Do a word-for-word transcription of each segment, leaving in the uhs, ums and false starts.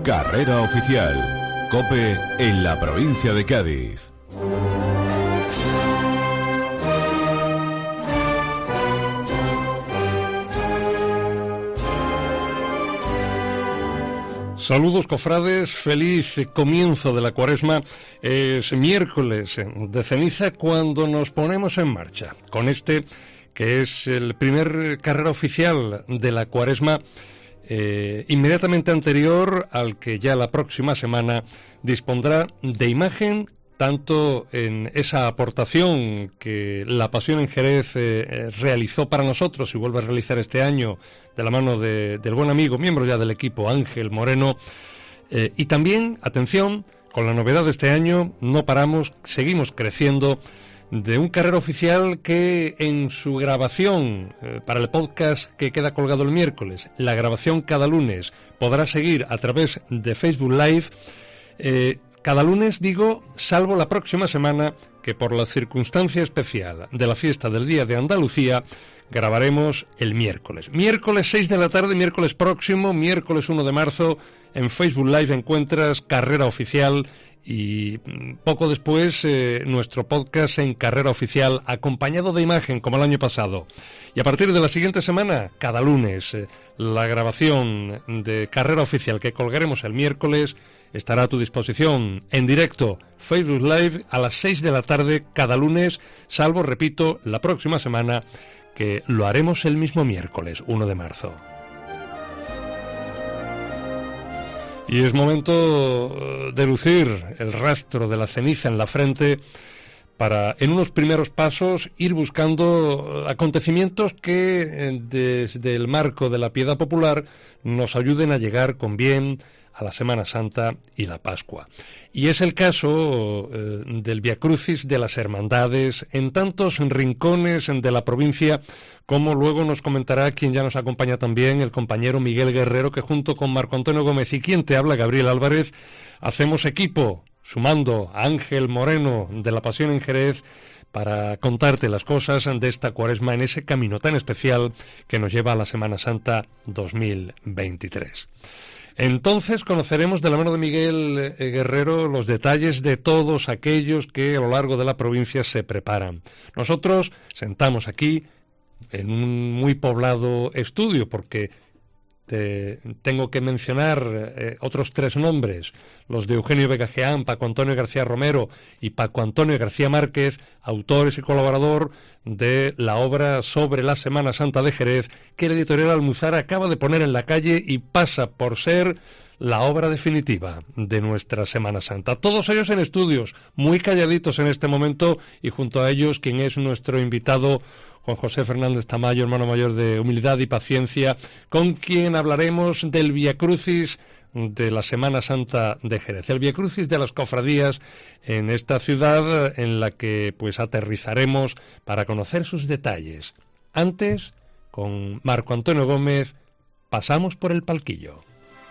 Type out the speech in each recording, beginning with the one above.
Carrera Oficial. COPE en la provincia de Cádiz. Saludos, cofrades, feliz comienzo de la Cuaresma. Es miércoles de ceniza cuando nos ponemos en marcha con este que es el primer carrera oficial de la Cuaresma, eh, inmediatamente anterior al que ya la próxima semana dispondrá de imagen, tanto en esa aportación que la Pasión en Jerez eh, realizó para nosotros y vuelve a realizar este año de la mano de, del buen amigo, miembro ya del equipo, Ángel Moreno, eh, y también, atención, con la novedad de este año, no paramos, seguimos creciendo, de un carrera oficial que en su grabación eh, para el podcast que queda colgado el miércoles, la grabación cada lunes, podrá seguir a través de Facebook Live, eh, cada lunes, digo, salvo la próxima semana, que por la circunstancia especial de la fiesta del Día de Andalucía, grabaremos el miércoles. Miércoles seis de la tarde, miércoles próximo, miércoles uno de marzo, en Facebook Live encuentras Carrera Oficial y poco después eh, nuestro podcast en Carrera Oficial, acompañado de imagen, como el año pasado. Y a partir de la siguiente semana, cada lunes, eh, la grabación de Carrera Oficial que colgaremos el miércoles estará a tu disposición en directo, Facebook Live, a las seis de la tarde cada lunes, salvo, repito, la próxima semana, que lo haremos el mismo miércoles, uno de marzo. Y es momento de lucir el rastro de la ceniza en la frente para, en unos primeros pasos, ir buscando acontecimientos que, desde el marco de la piedad popular, nos ayuden a llegar con bien a la Semana Santa y la Pascua. Y es el caso eh, del Viacrucis de las Hermandades en tantos rincones de la provincia, como luego nos comentará quien ya nos acompaña también, el compañero Miguel Guerrero, que junto con Marco Antonio Gómez y quien te habla, Gabriel Álvarez, hacemos equipo, sumando a Ángel Moreno de la Pasión en Jerez, para contarte las cosas de esta Cuaresma en ese camino tan especial que nos lleva a la Semana Santa dos mil veintitrés. Entonces conoceremos de la mano de Miguel eh, Guerrero los detalles de todos aquellos que a lo largo de la provincia se preparan. Nosotros sentamos aquí en un muy poblado estudio, porque te, tengo que mencionar eh, otros tres nombres, los de Eugenio Vega Jeán, Paco Antonio García Romero y Paco Antonio García Márquez, autores y colaborador de la obra sobre la Semana Santa de Jerez, que la editorial Almuzara acaba de poner en la calle y pasa por ser la obra definitiva de nuestra Semana Santa. Todos ellos en estudios, muy calladitos en este momento, y junto a ellos quien es nuestro invitado, Juan José Fernández Tamayo, hermano mayor de Humildad y Paciencia, con quien hablaremos del Viacrucis de la Semana Santa de Jerez, el Viacrucis de las cofradías en esta ciudad en la que pues aterrizaremos para conocer sus detalles. Antes, con Marco Antonio Gómez, pasamos por el palquillo.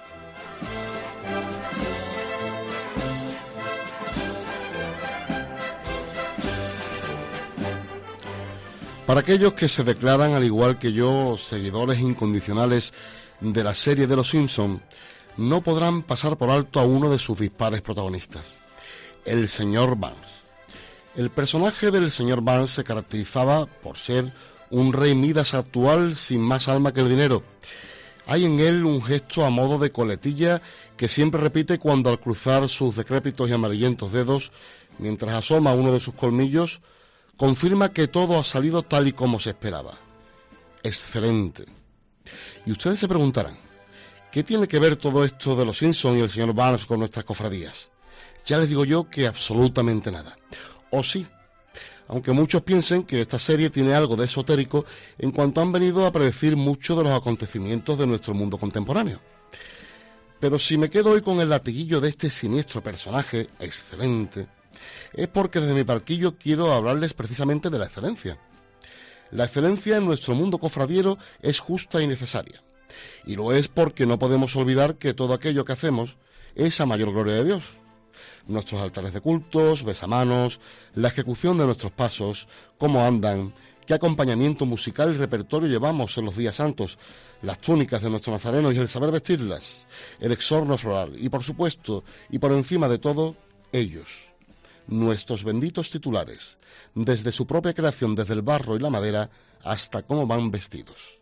Para aquellos que se declaran, al igual que yo, seguidores incondicionales de la serie de Los Simpson, no podrán pasar por alto a uno de sus dispares protagonistas, el señor Burns. El personaje del señor Burns se caracterizaba por ser un rey Midas actual sin más alma que el dinero. Hay en él un gesto a modo de coletilla que siempre repite cuando al cruzar sus decrépitos y amarillentos dedos, mientras asoma uno de sus colmillos, confirma que todo ha salido tal y como se esperaba. Excelente. Y ustedes se preguntarán, ¿qué tiene que ver todo esto de los Simpsons y el señor Burns con nuestras cofradías? Ya les digo yo que absolutamente nada. O sí, aunque muchos piensen que esta serie tiene algo de esotérico en cuanto han venido a predecir muchos de los acontecimientos de nuestro mundo contemporáneo. Pero si me quedo hoy con el latiguillo de este siniestro personaje, excelente, es porque desde mi palquillo quiero hablarles precisamente de la excelencia. La excelencia en nuestro mundo cofradiero es justa y necesaria. Y lo es porque no podemos olvidar que todo aquello que hacemos es a mayor gloria de Dios. Nuestros altares de cultos, besamanos, la ejecución de nuestros pasos, cómo andan, qué acompañamiento musical y repertorio llevamos en los días santos, las túnicas de nuestros nazarenos y el saber vestirlas, el exorno floral y, por supuesto, y por encima de todo, ellos, nuestros benditos titulares, desde su propia creación, desde el barro y la madera, hasta cómo van vestidos.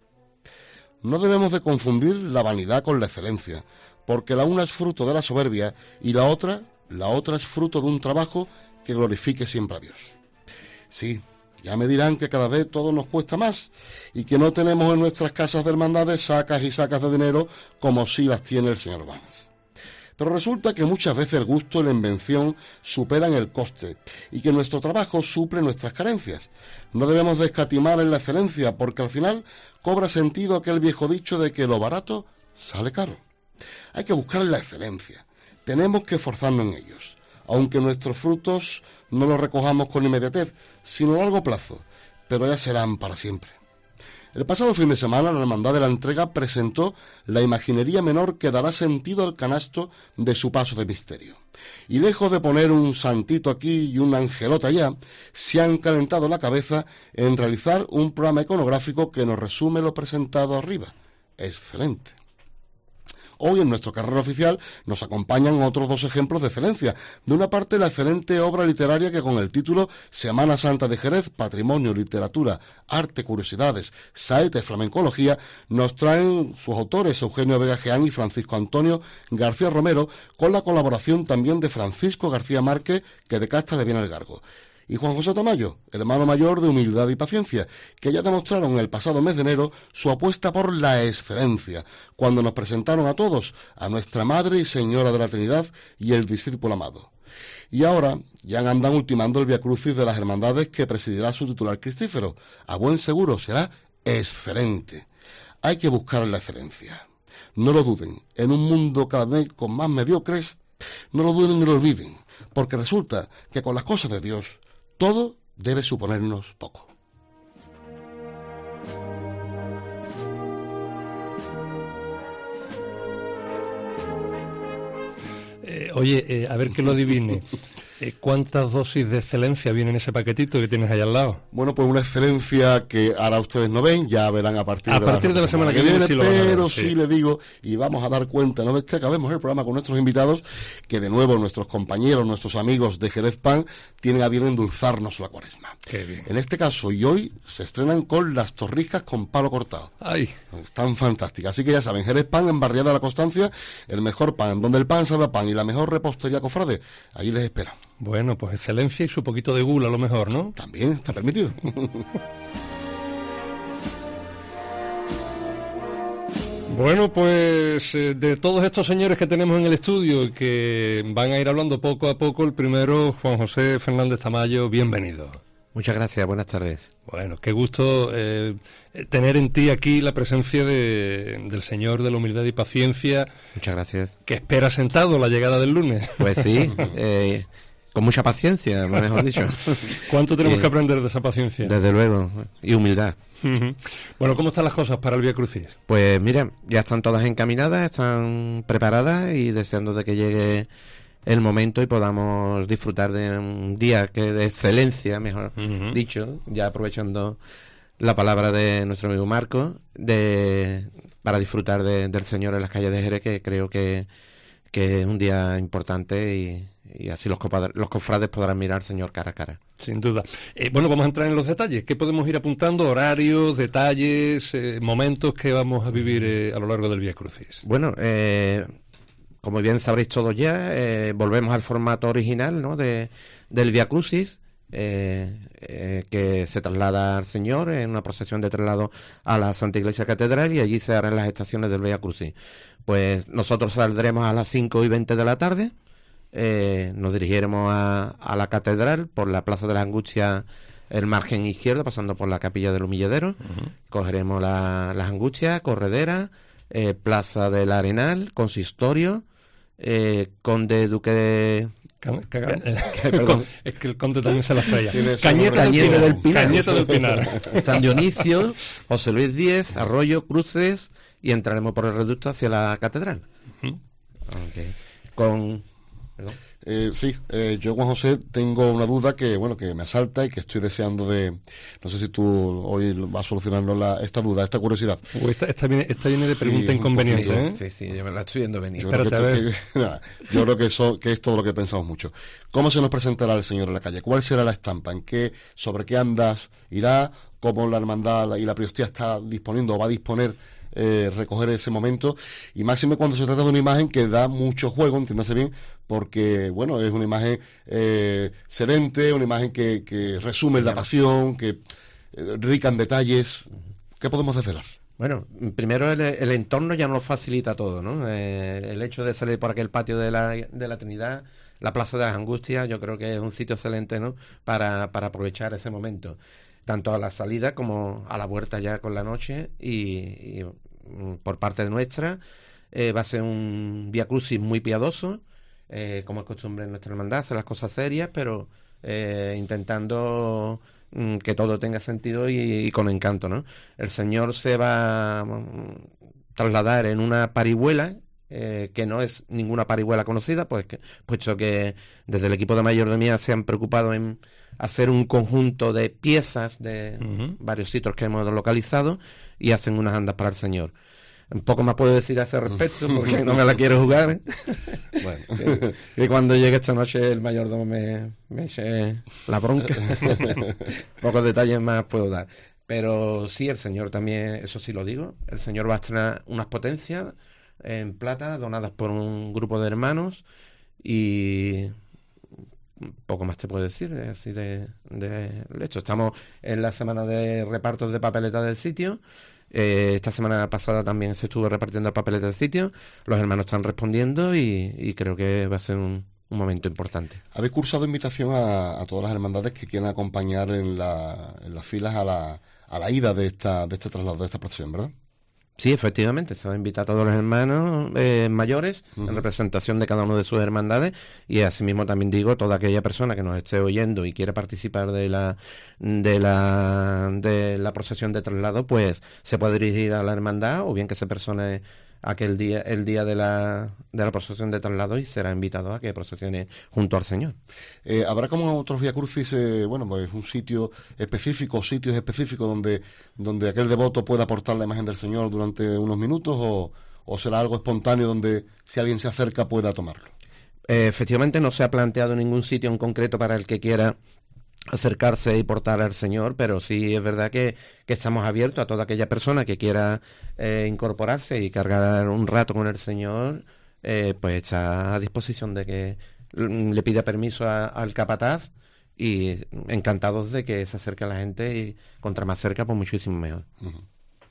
No debemos de confundir la vanidad con la excelencia, porque la una es fruto de la soberbia y la otra, la otra es fruto de un trabajo que glorifique siempre a Dios. Sí, ya me dirán que cada vez todo nos cuesta más y que no tenemos en nuestras casas de hermandades sacas y sacas de dinero como sí las tiene el señor Vance. Pero resulta que muchas veces el gusto y la invención superan el coste y que nuestro trabajo suple nuestras carencias. No debemos de escatimar en la excelencia porque al final cobra sentido aquel viejo dicho de que lo barato sale caro. Hay que buscar la excelencia. Tenemos que esforzarnos en ellos, aunque nuestros frutos no los recojamos con inmediatez, sino a largo plazo, pero ya serán para siempre. El pasado fin de semana la Hermandad de la Entrega presentó la imaginería menor que dará sentido al canasto de su paso de misterio. Y lejos de poner un santito aquí y un angelota allá, se han calentado la cabeza en realizar un programa iconográfico que nos resume lo presentado arriba. Excelente. Hoy en nuestro carrera oficial nos acompañan otros dos ejemplos de excelencia. De una parte, la excelente obra literaria que con el título Semana Santa de Jerez, Patrimonio, Literatura, Arte, Curiosidades, Saeta y Flamencología, nos traen sus autores Eugenio Vega Jeán y Francisco Antonio García Romero, con la colaboración también de Francisco García Márquez, que de casta le viene el gargo. Y Juan José Tamayo, hermano mayor de Humildad y Paciencia, que ya demostraron en el pasado mes de enero su apuesta por la excelencia, cuando nos presentaron a todos, a nuestra Madre y Señora de la Trinidad y el discípulo amado. Y ahora ya andan ultimando el Vía Crucis de las hermandades que presidirá su titular Cristífero. A buen seguro será excelente. Hay que buscar la excelencia. No lo duden, en un mundo cada vez con más mediocres, no lo duden ni lo olviden, porque resulta que con las cosas de Dios todo debe suponernos poco. Eh, oye, eh, a ver que lo adivine. Eh, ¿Cuántas dosis de excelencia viene en ese paquetito que tienes ahí al lado? Bueno, pues una excelencia que ahora ustedes no ven, ya verán a partir, a de, partir la de la semana que viene, viene, sí lo van a ver, pero sí. sí le digo, y vamos a dar cuenta, no es que acabemos el programa con nuestros invitados, que de nuevo nuestros compañeros, nuestros amigos de Jerez Pan, tienen a bien endulzarnos la cuaresma. Qué bien. En este caso, y hoy, se estrenan con las torrijas con palo cortado. ¡Ay! Están fantásticas, así que ya saben, Jerez Pan en Barriada de la Constancia, el mejor pan, donde el pan sabe a pan y la mejor repostería cofrade, allí les esperan. Bueno, pues excelencia y su poquito de gula a lo mejor, ¿no? También está permitido. Bueno, pues eh, de todos estos señores que tenemos en el estudio y que van a ir hablando poco a poco, el primero, Juan José Fernández Tamayo, bienvenido. Muchas gracias, buenas tardes. Bueno, qué gusto eh, tener en ti aquí la presencia de, del Señor de la Humildad y Paciencia. Muchas gracias. Que espera sentado la llegada del lunes. Pues sí, eh, con mucha paciencia, mejor dicho. ¿Cuánto tenemos eh, que aprender de esa paciencia? Desde luego, y humildad. Uh-huh. Bueno, ¿cómo están las cosas para el Vía Crucis? Pues mira, ya están todas encaminadas, están preparadas y deseando de que llegue el momento y podamos disfrutar de un día que de excelencia, mejor uh-huh. dicho, ya aprovechando la palabra de nuestro amigo Marco, de para disfrutar de, del Señor en las calles de Jerez, que creo que, que es un día importante y, y así los, copadres, los cofrades podrán mirar al Señor cara a cara. Sin duda. Eh, bueno, vamos a entrar en los detalles. ¿Qué podemos ir apuntando? Horarios, detalles, eh, momentos que vamos a vivir eh, a lo largo del Vía Crucis. Bueno, eh... como bien sabréis todos ya, eh, volvemos al formato original, ¿no? de, del Vía Crucis, eh, eh, que se traslada al Señor en una procesión de traslado a la Santa Iglesia Catedral y allí se harán las estaciones del Vía Crucis. Pues nosotros saldremos a las cinco y veinte de la tarde, eh, nos dirigiremos a, a la Catedral por la Plaza de la Angustias, el margen izquierdo, pasando por la Capilla del Humilladero, uh-huh. cogeremos la, las Angustias, Corredera, eh, Plaza del Arenal, Consistorio, Eh, Conde Duque de... Can, can, eh, Perdón, es que el Conde también se las traía. Cañeta, Cañeta del Pinar, Cañeta del Pinar. San Dionisio, José Luis Díez, Arroyo, Cruces, y entraremos por el reducto hacia la Catedral. Uh-huh. Okay. Con... ¿Perdón? Eh, sí, eh, yo, Juan José, tengo una duda que, bueno, que me asalta y que estoy deseando de... No sé si tú hoy vas a solucionarnos la, esta duda, esta curiosidad. Uh, esta, esta, viene, esta viene de pregunta Sí, inconveniente, poquito, ¿eh? Sí, sí, yo me la estoy viendo venir. Yo creo, que, Espérate, a esto- que- nada, yo creo que eso que es todo lo que pensamos mucho. ¿Cómo se nos presentará el Señor en la calle? ¿Cuál será la estampa? ¿En qué, sobre qué andas irá? ¿Cómo la hermandad y la Priostía está disponiendo o va a disponer eh, recoger ese momento? Y máxime cuando se trata de una imagen que da mucho juego, entiéndase bien, porque, bueno, es una imagen eh, sedente, una imagen que, que resume la pasión, que eh, rica en detalles. ¿Qué podemos esperar? Bueno, primero el, el entorno ya nos facilita todo, ¿no? Eh, el hecho de salir por aquel patio de la, de la Trinidad, la Plaza de las Angustias, yo creo que es un sitio excelente, ¿no? Para, para aprovechar ese momento, tanto a la salida como a la vuelta ya con la noche. Y, y por parte de nuestra eh, va a ser un Vía Crucis muy piadoso, eh, como es costumbre en nuestra hermandad, hacer las cosas serias, pero eh, intentando que todo tenga sentido y, y con encanto, ¿no? El Señor se va a trasladar en una parihuela, eh, que no es ninguna parihuela conocida, pues que, puesto que desde el equipo de mayordomía se han preocupado en hacer un conjunto de piezas de uh-huh. varios sitios que hemos localizado y hacen unas andas para el Señor. Un poco más puedo decir a ese respecto porque no me la quiero jugar, ¿eh? Bueno, que, que cuando llegue esta noche el mayordomo me, me eche la bronca. Pocos detalles más puedo dar. Pero sí, el Señor también, eso sí lo digo, el Señor va a estrenar unas potencias en plata donadas por un grupo de hermanos y poco más te puedo decir, así de, de hecho. Estamos en la semana de repartos de papeletas del sitio. Eh, esta semana pasada también se estuvo repartiendo el papelete del sitio. Los hermanos están respondiendo y, y creo que va a ser un, un momento importante. Habéis cursado invitación a, a todas las hermandades que quieran acompañar en, la, en las filas a la, a la ida de esta de este traslado, de esta procesión, ¿verdad? Sí, efectivamente, se va a invitar a todos los hermanos eh, mayores uh-huh. en representación de cada uno de sus hermandades, y asimismo también digo, toda aquella persona que nos esté oyendo y quiera participar de la de la de la procesión de traslado, pues se puede dirigir a la hermandad o bien que se persone aquel día el día de la de la procesión de traslado y será invitado a que procesione junto al Señor. Eh, ¿Habrá como otros Vía Crucis, eh, bueno, pues un sitio específico, sitios específicos donde donde aquel devoto pueda aportar la imagen del Señor durante unos minutos o, o será algo espontáneo donde si alguien se acerca pueda tomarlo? Eh, efectivamente no se ha planteado ningún sitio en concreto para el que quiera acercarse y portar al Señor, pero sí es verdad que, que estamos abiertos a toda aquella persona que quiera eh, incorporarse y cargar un rato con el Señor, eh, pues está a disposición de que le pida permiso a, al capataz, y encantados de que se acerque a la gente, y contra más cerca pues muchísimo mejor. Uh-huh.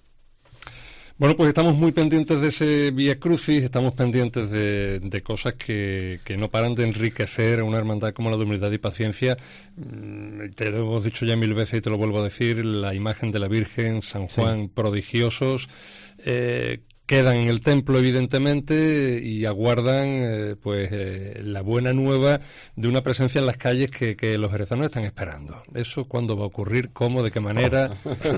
Bueno, pues estamos muy pendientes de ese Vía Crucis, estamos pendientes de, de cosas que, que no paran de enriquecer a una hermandad como la de Humildad y Paciencia. Te lo hemos dicho ya mil veces y te lo vuelvo a decir, la imagen de la Virgen, San Juan, sí. prodigiosos, eh, quedan en el templo evidentemente y aguardan eh, pues eh, la buena nueva de una presencia en las calles que, que los jerezanos están esperando. ¿Eso cuándo va a ocurrir? ¿Cómo? ¿De qué manera?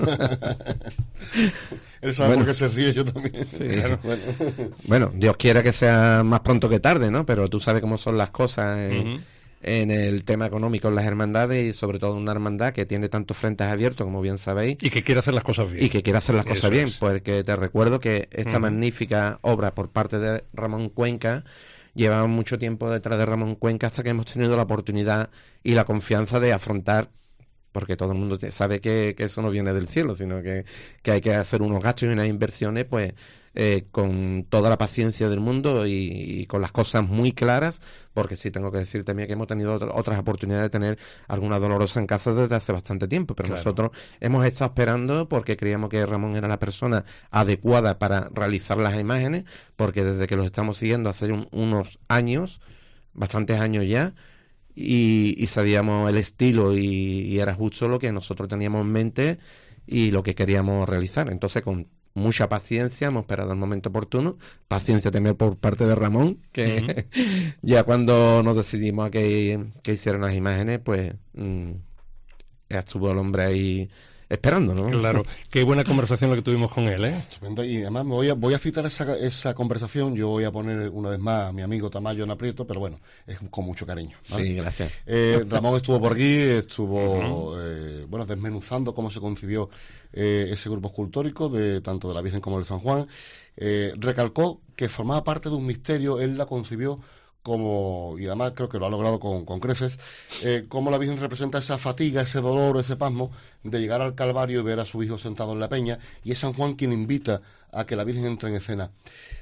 Él sabe bueno, por qué se ríe, yo también. Sí, claro. bueno. bueno, Dios quiera que sea más pronto que tarde, ¿no? Pero tú sabes cómo son las cosas en, uh-huh. en el tema económico en las hermandades, y sobre todo una hermandad que tiene tantos frentes abiertos, como bien sabéis. Y que quiere hacer las cosas bien. Y que quiere hacer las cosas Eso bien, es. Porque te recuerdo que esta uh-huh. magnífica obra por parte de Ramón Cuenca, llevaba mucho tiempo detrás de Ramón Cuenca hasta que hemos tenido la oportunidad y la confianza de afrontar, porque todo el mundo sabe que, que eso no viene del cielo, sino que, que hay que hacer unos gastos y unas inversiones, pues eh, con toda la paciencia del mundo y, y con las cosas muy claras, porque sí tengo que decir también que hemos tenido otra, otras oportunidades de tener alguna dolorosa en casa desde hace bastante tiempo, pero claro. nosotros hemos estado esperando porque creíamos que Ramón era la persona adecuada para realizar las imágenes, porque desde que los estamos siguiendo hace un, unos años, bastantes años ya, Y, y sabíamos el estilo y, y era justo lo que nosotros teníamos en mente y lo que queríamos realizar. Entonces, con mucha paciencia hemos esperado el momento oportuno, paciencia también por parte de Ramón, que uh-huh. ya cuando nos decidimos a que, que hicieran las imágenes, pues mmm, estuvo el hombre ahí esperando, ¿no? Claro, qué buena conversación la que tuvimos con él, ¿eh? Estupendo. Y además me voy a, voy a citar esa, esa conversación, yo voy a poner una vez más a mi amigo Tamayo en aprieto, pero bueno, es con mucho cariño, ¿vale? Sí, gracias. Eh, Ramón estuvo por aquí, estuvo uh-huh. eh, bueno, desmenuzando cómo se concibió eh, ese grupo escultórico, de tanto de la Virgen como del San Juan. Eh, recalcó que formaba parte de un misterio, él la concibió como, y además creo que lo ha logrado con, con creces, eh, cómo la Virgen representa esa fatiga, ese dolor, ese pasmo de llegar al Calvario y ver a su hijo sentado en la peña, y es San Juan quien invita a que la Virgen entre en escena.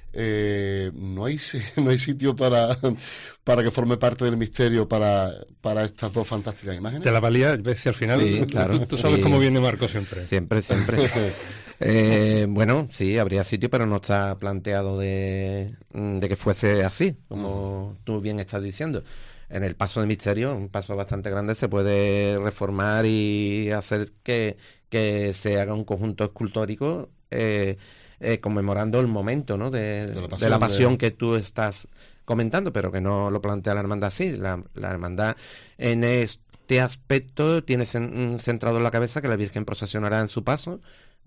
Eh, no hay no hay sitio para para que forme parte del misterio para, para estas dos fantásticas imágenes. Te la valía, ves si al final sí, claro, tú, tú sabes sí. cómo viene Marco siempre. Siempre, siempre. Eh, bueno, sí, habría sitio, pero no está planteado de, de que fuese así, como tú bien estás diciendo. En el paso de misterio, un paso bastante grande, se puede reformar y hacer que, que se haga un conjunto escultórico eh, eh, conmemorando el momento, ¿no? de, de la pasión, de la pasión de... que tú estás comentando, pero que no lo plantea la hermandad así. La, la hermandad en este aspecto tiene centrado en la cabeza que la Virgen procesionará en su paso,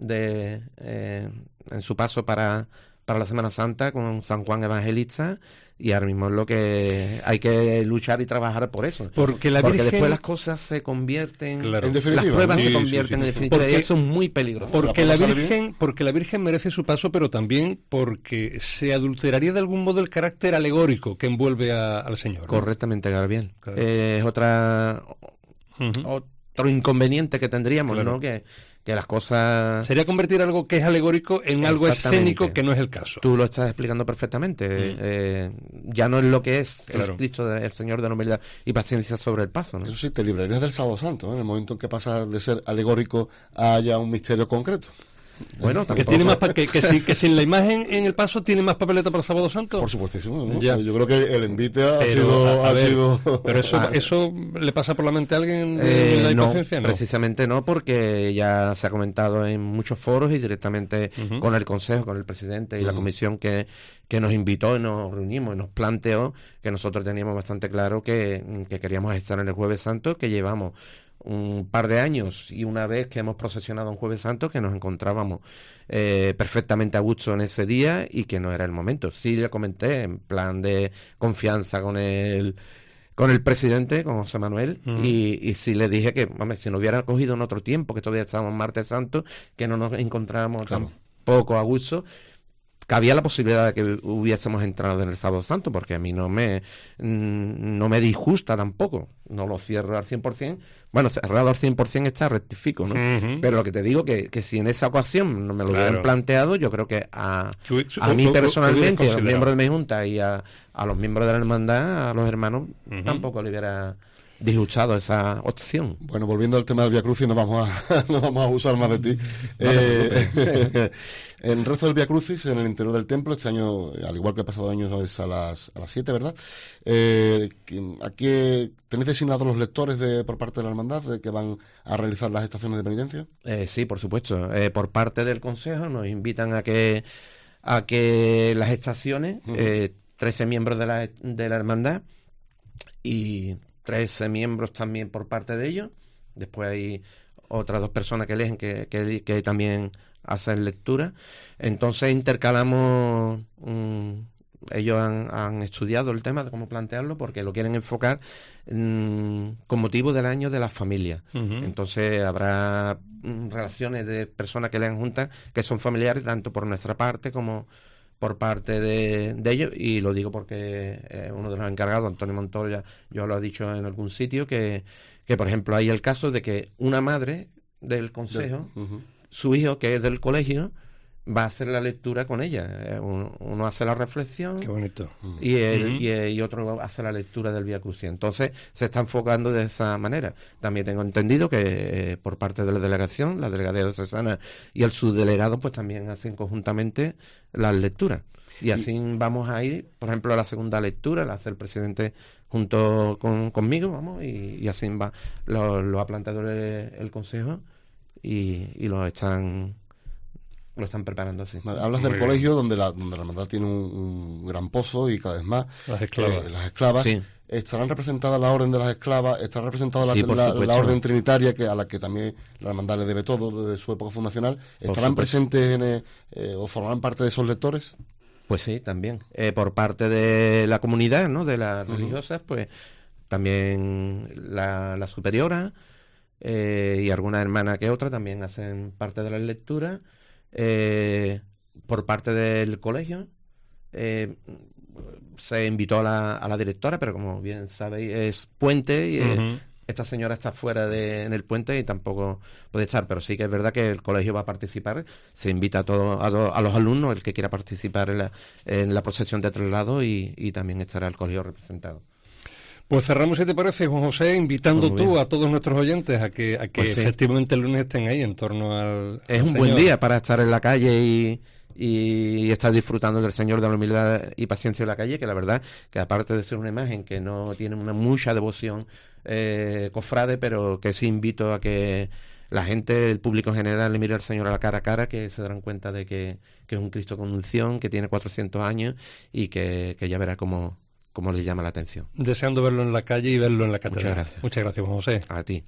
de eh, en su paso para, para la Semana Santa con San Juan Evangelista, y ahora mismo es lo que hay que luchar y trabajar por eso, porque, la porque Virgen... después las cosas se convierten, claro. En definitiva, las pruebas sí, se convierten sí, sí, en sí. definitiva, porque, y eso es muy peligroso. Porque la Virgen, porque la Virgen merece su paso, pero también porque se adulteraría de algún modo el carácter alegórico que envuelve a, al Señor, ¿no? Correctamente, Gabriel. Claro. Eh, es otra uh-huh. otro inconveniente que tendríamos, claro. ¿no? Que que las cosas... Sería convertir algo que es alegórico en algo escénico, que no es el caso. Tú lo estás explicando perfectamente. Mm. Eh, ya no es lo que es, claro, el Cristo del Señor de la humildad y paciencia sobre el paso, ¿no? Eso sí, te librarías del Sábado Santo, ¿eh? En el momento en que pasa de ser alegórico a ya un misterio concreto. Bueno, que tiene más pa- que, que, si, que sin la imagen en el paso tiene más papeleta para el Sábado Santo. Por supuestísimo, ¿no? Ya. Yo creo que el envite ha pero, sido, a, a ha ver, sido... pero eso, eso le pasa por la mente a alguien eh, en la no, impaciencia, ¿no? Precisamente no, porque ya se ha comentado en muchos foros y directamente uh-huh. con el Consejo, con el presidente y uh-huh. la comisión que, que nos invitó y nos reunimos y nos planteó que nosotros teníamos bastante claro que, que queríamos estar en el Jueves Santo, que llevamos un par de años y una vez que hemos procesionado un Jueves Santo que nos encontrábamos eh, perfectamente a gusto en ese día y que no era el momento. Sí le comenté en plan de confianza con el con el presidente, con José Manuel, uh-huh. y, y sí le dije que, hombre, si nos hubiera cogido en otro tiempo, que todavía estábamos Martes Santo, que no nos encontrábamos claro. tampoco a gusto, había la posibilidad de que hubiésemos entrado en el Sábado Santo, porque a mí no me no me disgusta tampoco, no lo cierro al cien por ciento, bueno, cerrado al cien por ciento está, rectifico, ¿no? Uh-huh. Pero lo que te digo que, que si en esa ocasión no me lo claro. hubieran planteado, yo creo que a, a mí personalmente, a los miembros de mi junta y a, a los miembros de la hermandad, a los hermanos, uh-huh. tampoco le hubiera disgustado esa opción. Bueno, volviendo al tema del Vía Crucis, no vamos a, no vamos a abusar más de ti. No eh, el rezo del Vía Crucis en el interior del templo, este año, al igual que el pasado año, es a las a las siete, ¿verdad? Eh, ¿Aquí tenéis designados los lectores de, por parte de la hermandad de que van a realizar las estaciones de penitencia? Eh, sí, por supuesto. Eh, por parte del Consejo nos invitan a que a que las estaciones, uh-huh. eh, trece miembros de la, de la hermandad y trece miembros también por parte de ellos. Después hay otras dos personas que eligen que, que, que también hacen lectura. Entonces intercalamos, um, ellos han, han estudiado el tema de cómo plantearlo porque lo quieren enfocar um, con motivo del año de las familias. Uh-huh. Entonces habrá um, relaciones de personas que lean juntas que son familiares tanto por nuestra parte como por parte de, de ellos, y lo digo porque eh, uno de los encargados, Antonio Montoya, yo lo he dicho en algún sitio, que, que por ejemplo hay el caso de que una madre del consejo, uh-huh. su hijo que es del colegio, va a hacer la lectura con ella. Uno, uno hace la reflexión. Qué bonito. Y, el, uh-huh. y, y otro hace la lectura del Vía Crucis. Entonces se está enfocando de esa manera. También tengo entendido que eh, por parte de la delegación, la delegada diocesana y el subdelegado, pues también hacen conjuntamente las lecturas. Y así y... vamos a ir, por ejemplo, a la segunda lectura, la hace el presidente junto con, conmigo, vamos, y, y así va. Lo, lo ha planteado el, el consejo y, y lo están lo están preparando así. Vale, hablas del colegio donde la, donde la hermandad tiene un, un gran pozo y cada vez más las esclavas, eh, las esclavas sí. Estarán representadas la orden de las esclavas, estará representada la, sí, la, la orden trinitaria, que a la que también la hermandad le debe todo desde su época fundacional. ¿Estarán presentes en, eh, o formarán parte de esos lectores? Pues sí, también. Eh, por parte de la comunidad, ¿no? De las uh-huh. religiosas, pues también la, la superiora eh, y alguna hermana que otra también hacen parte de las lecturas. Eh, por parte del colegio eh, se invitó a la, a la directora, pero como bien sabéis es puente y uh-huh. eh, esta señora está fuera de, en el puente y tampoco puede estar, pero sí que es verdad que el colegio va a participar. Se invita a, todo, a, do, a los alumnos, el que quiera participar en la, en la procesión de traslado y, y también estará el colegio representado. Pues cerramos, si te parece, Juan José, invitando pues tú a todos nuestros oyentes a que, a que pues sí. efectivamente el lunes estén ahí en torno al... Es al un Señor. Buen día para estar en la calle y... y estar disfrutando del Señor, de la humildad y paciencia de la calle, que la verdad que aparte de ser una imagen que no tiene una mucha devoción eh, cofrade, pero que sí invito a que la gente, el público en general, le mire al Señor a la cara a cara, que se darán cuenta de que, que es un Cristo con unción, que tiene cuatrocientos años y que, que ya verá cómo, cómo le llama la atención. Deseando verlo en la calle y verlo en la catedral. Muchas gracias. Muchas gracias, Juan José. A ti.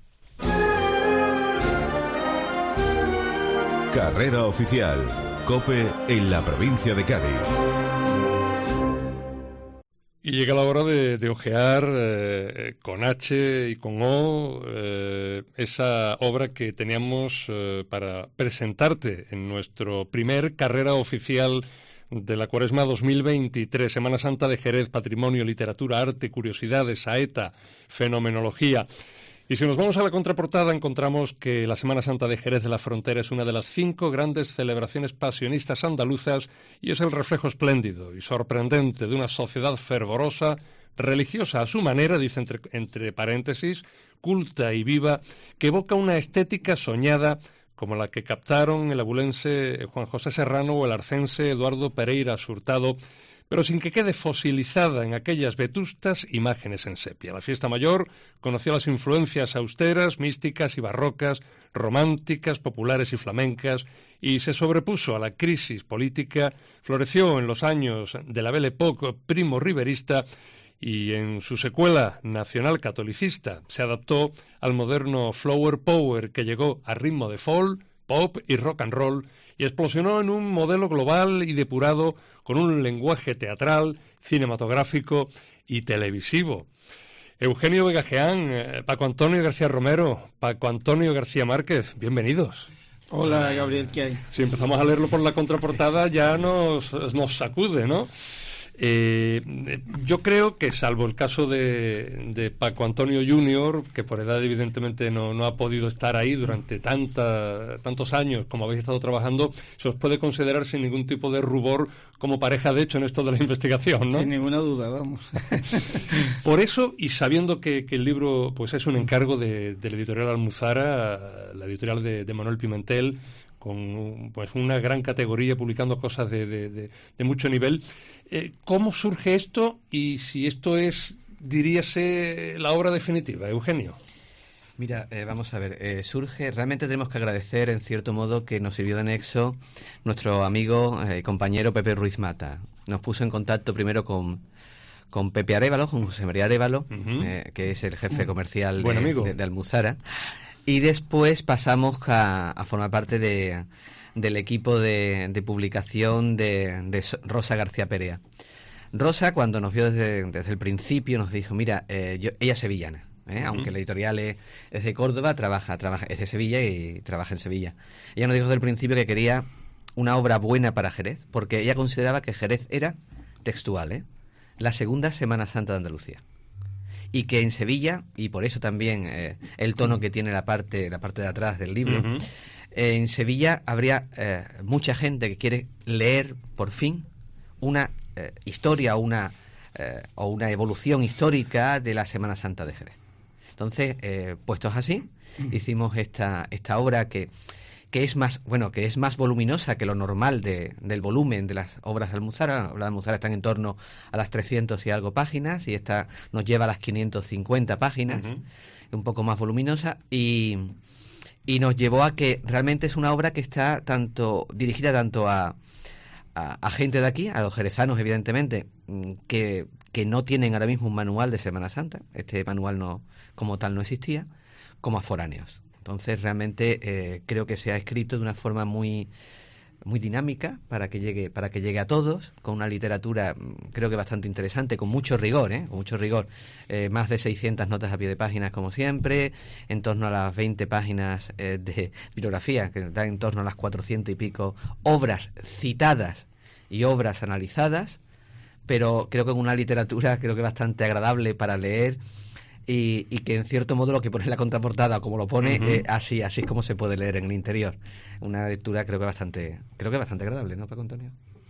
Carrera oficial. COPE en la provincia de Cádiz. Y llega la hora de, de ojear eh, con H y con O eh, esa obra que teníamos eh, para presentarte en nuestro primer Carrera oficial de la Cuaresma dos mil veintitrés, Semana Santa de Jerez, Patrimonio, Literatura, Arte, Curiosidades, Saeta, Fenomenología. Y si nos vamos a la contraportada, encontramos que la Semana Santa de Jerez de la Frontera es una de las cinco grandes celebraciones pasionistas andaluzas y es el reflejo espléndido y sorprendente de una sociedad fervorosa, religiosa a su manera, dice entre, entre paréntesis, culta y viva, que evoca una estética soñada como la que captaron el abulense Juan José Serrano o el arcense Eduardo Pereira Hurtado, pero sin que quede fosilizada en aquellas vetustas imágenes en sepia. La fiesta mayor conoció las influencias austeras, místicas y barrocas, románticas, populares y flamencas, y se sobrepuso a la crisis política, floreció en los años de la Belle Époque primo-riverista y en su secuela nacional catolicista se adaptó al moderno flower power que llegó a ritmo de folk, pop y rock and roll y explosionó en un modelo global y depurado con un lenguaje teatral, cinematográfico y televisivo. Eugenio Vega Jeán, eh, Paco Antonio García Romero, Paco Antonio García Márquez, bienvenidos. Hola, Gabriel, ¿qué hay? Si empezamos a leerlo por la contraportada ya nos, nos sacude, ¿no? Eh, yo creo que salvo el caso de, de Paco Antonio junior, que por edad evidentemente no, no ha podido estar ahí durante tanta, tantos años como habéis estado trabajando, se os puede considerar sin ningún tipo de rubor como pareja de hecho en esto de la investigación, ¿no? Sin ninguna duda, vamos. Por eso, y sabiendo que, que el libro pues es un encargo de, de la editorial Almuzara, la editorial de, de Manuel Pimentel, con pues una gran categoría, publicando cosas de, de, de, de mucho nivel. Eh, ¿Cómo surge esto y si esto es, diríase, la obra definitiva, Eugenio? Mira, eh, vamos a ver, eh, surge, realmente tenemos que agradecer, en cierto modo, que nos sirvió de nexo nuestro amigo y eh, compañero Pepe Ruiz Mata. Nos puso en contacto primero con, con Pepe Arévalo, con José María Arévalo, uh-huh. eh, que es el jefe comercial de, de, de Almuzara. Y después pasamos a, a formar parte de, del equipo de, de publicación de, de Rosa García Perea. Rosa, cuando nos vio desde, desde el principio, nos dijo, mira, eh, yo, ella es sevillana, ¿eh? Uh-huh. Aunque la editorial es, es de Córdoba, trabaja, trabaja, es de Sevilla y trabaja en Sevilla. Ella nos dijo desde el principio que quería una obra buena para Jerez, porque ella consideraba que Jerez era, textual, ¿eh? la segunda Semana Santa de Andalucía. Y que en Sevilla, y por eso también eh, el tono que tiene la parte la parte de atrás del libro, uh-huh. eh, en Sevilla habría eh, mucha gente que quiere leer, por fin, una eh, historia una, eh, o una evolución histórica de la Semana Santa de Jerez. Entonces, eh, puestos así, hicimos esta, esta obra que... que es más bueno que es más voluminosa que lo normal de, del volumen de las obras de Almuzara. Las de Almuzara están en torno a las trescientas y algo páginas y esta nos lleva a las quinientas cincuenta páginas, uh-huh. un poco más voluminosa y, y nos llevó a que realmente es una obra que está tanto dirigida tanto a, a, a gente de aquí, a los jerezanos evidentemente, que, que no tienen ahora mismo un manual de Semana Santa, este manual no como tal no existía, como a foráneos. Entonces realmente eh, creo que se ha escrito de una forma muy muy dinámica para que llegue para que llegue a todos, con una literatura creo que bastante interesante, con mucho rigor, ¿eh? con mucho rigor, eh, más de seiscientas notas a pie de páginas como siempre, en torno a las veinte páginas eh, de bibliografía, que da en torno a las cuatrocientas y pico obras citadas y obras analizadas, pero creo que con una literatura creo que bastante agradable para leer. Y, y que en cierto modo lo que pone en la contraportada, como lo pone, uh-huh. eh, así así es como se puede leer en el interior. Una lectura creo que bastante creo que bastante agradable, ¿no, Paco Antonio?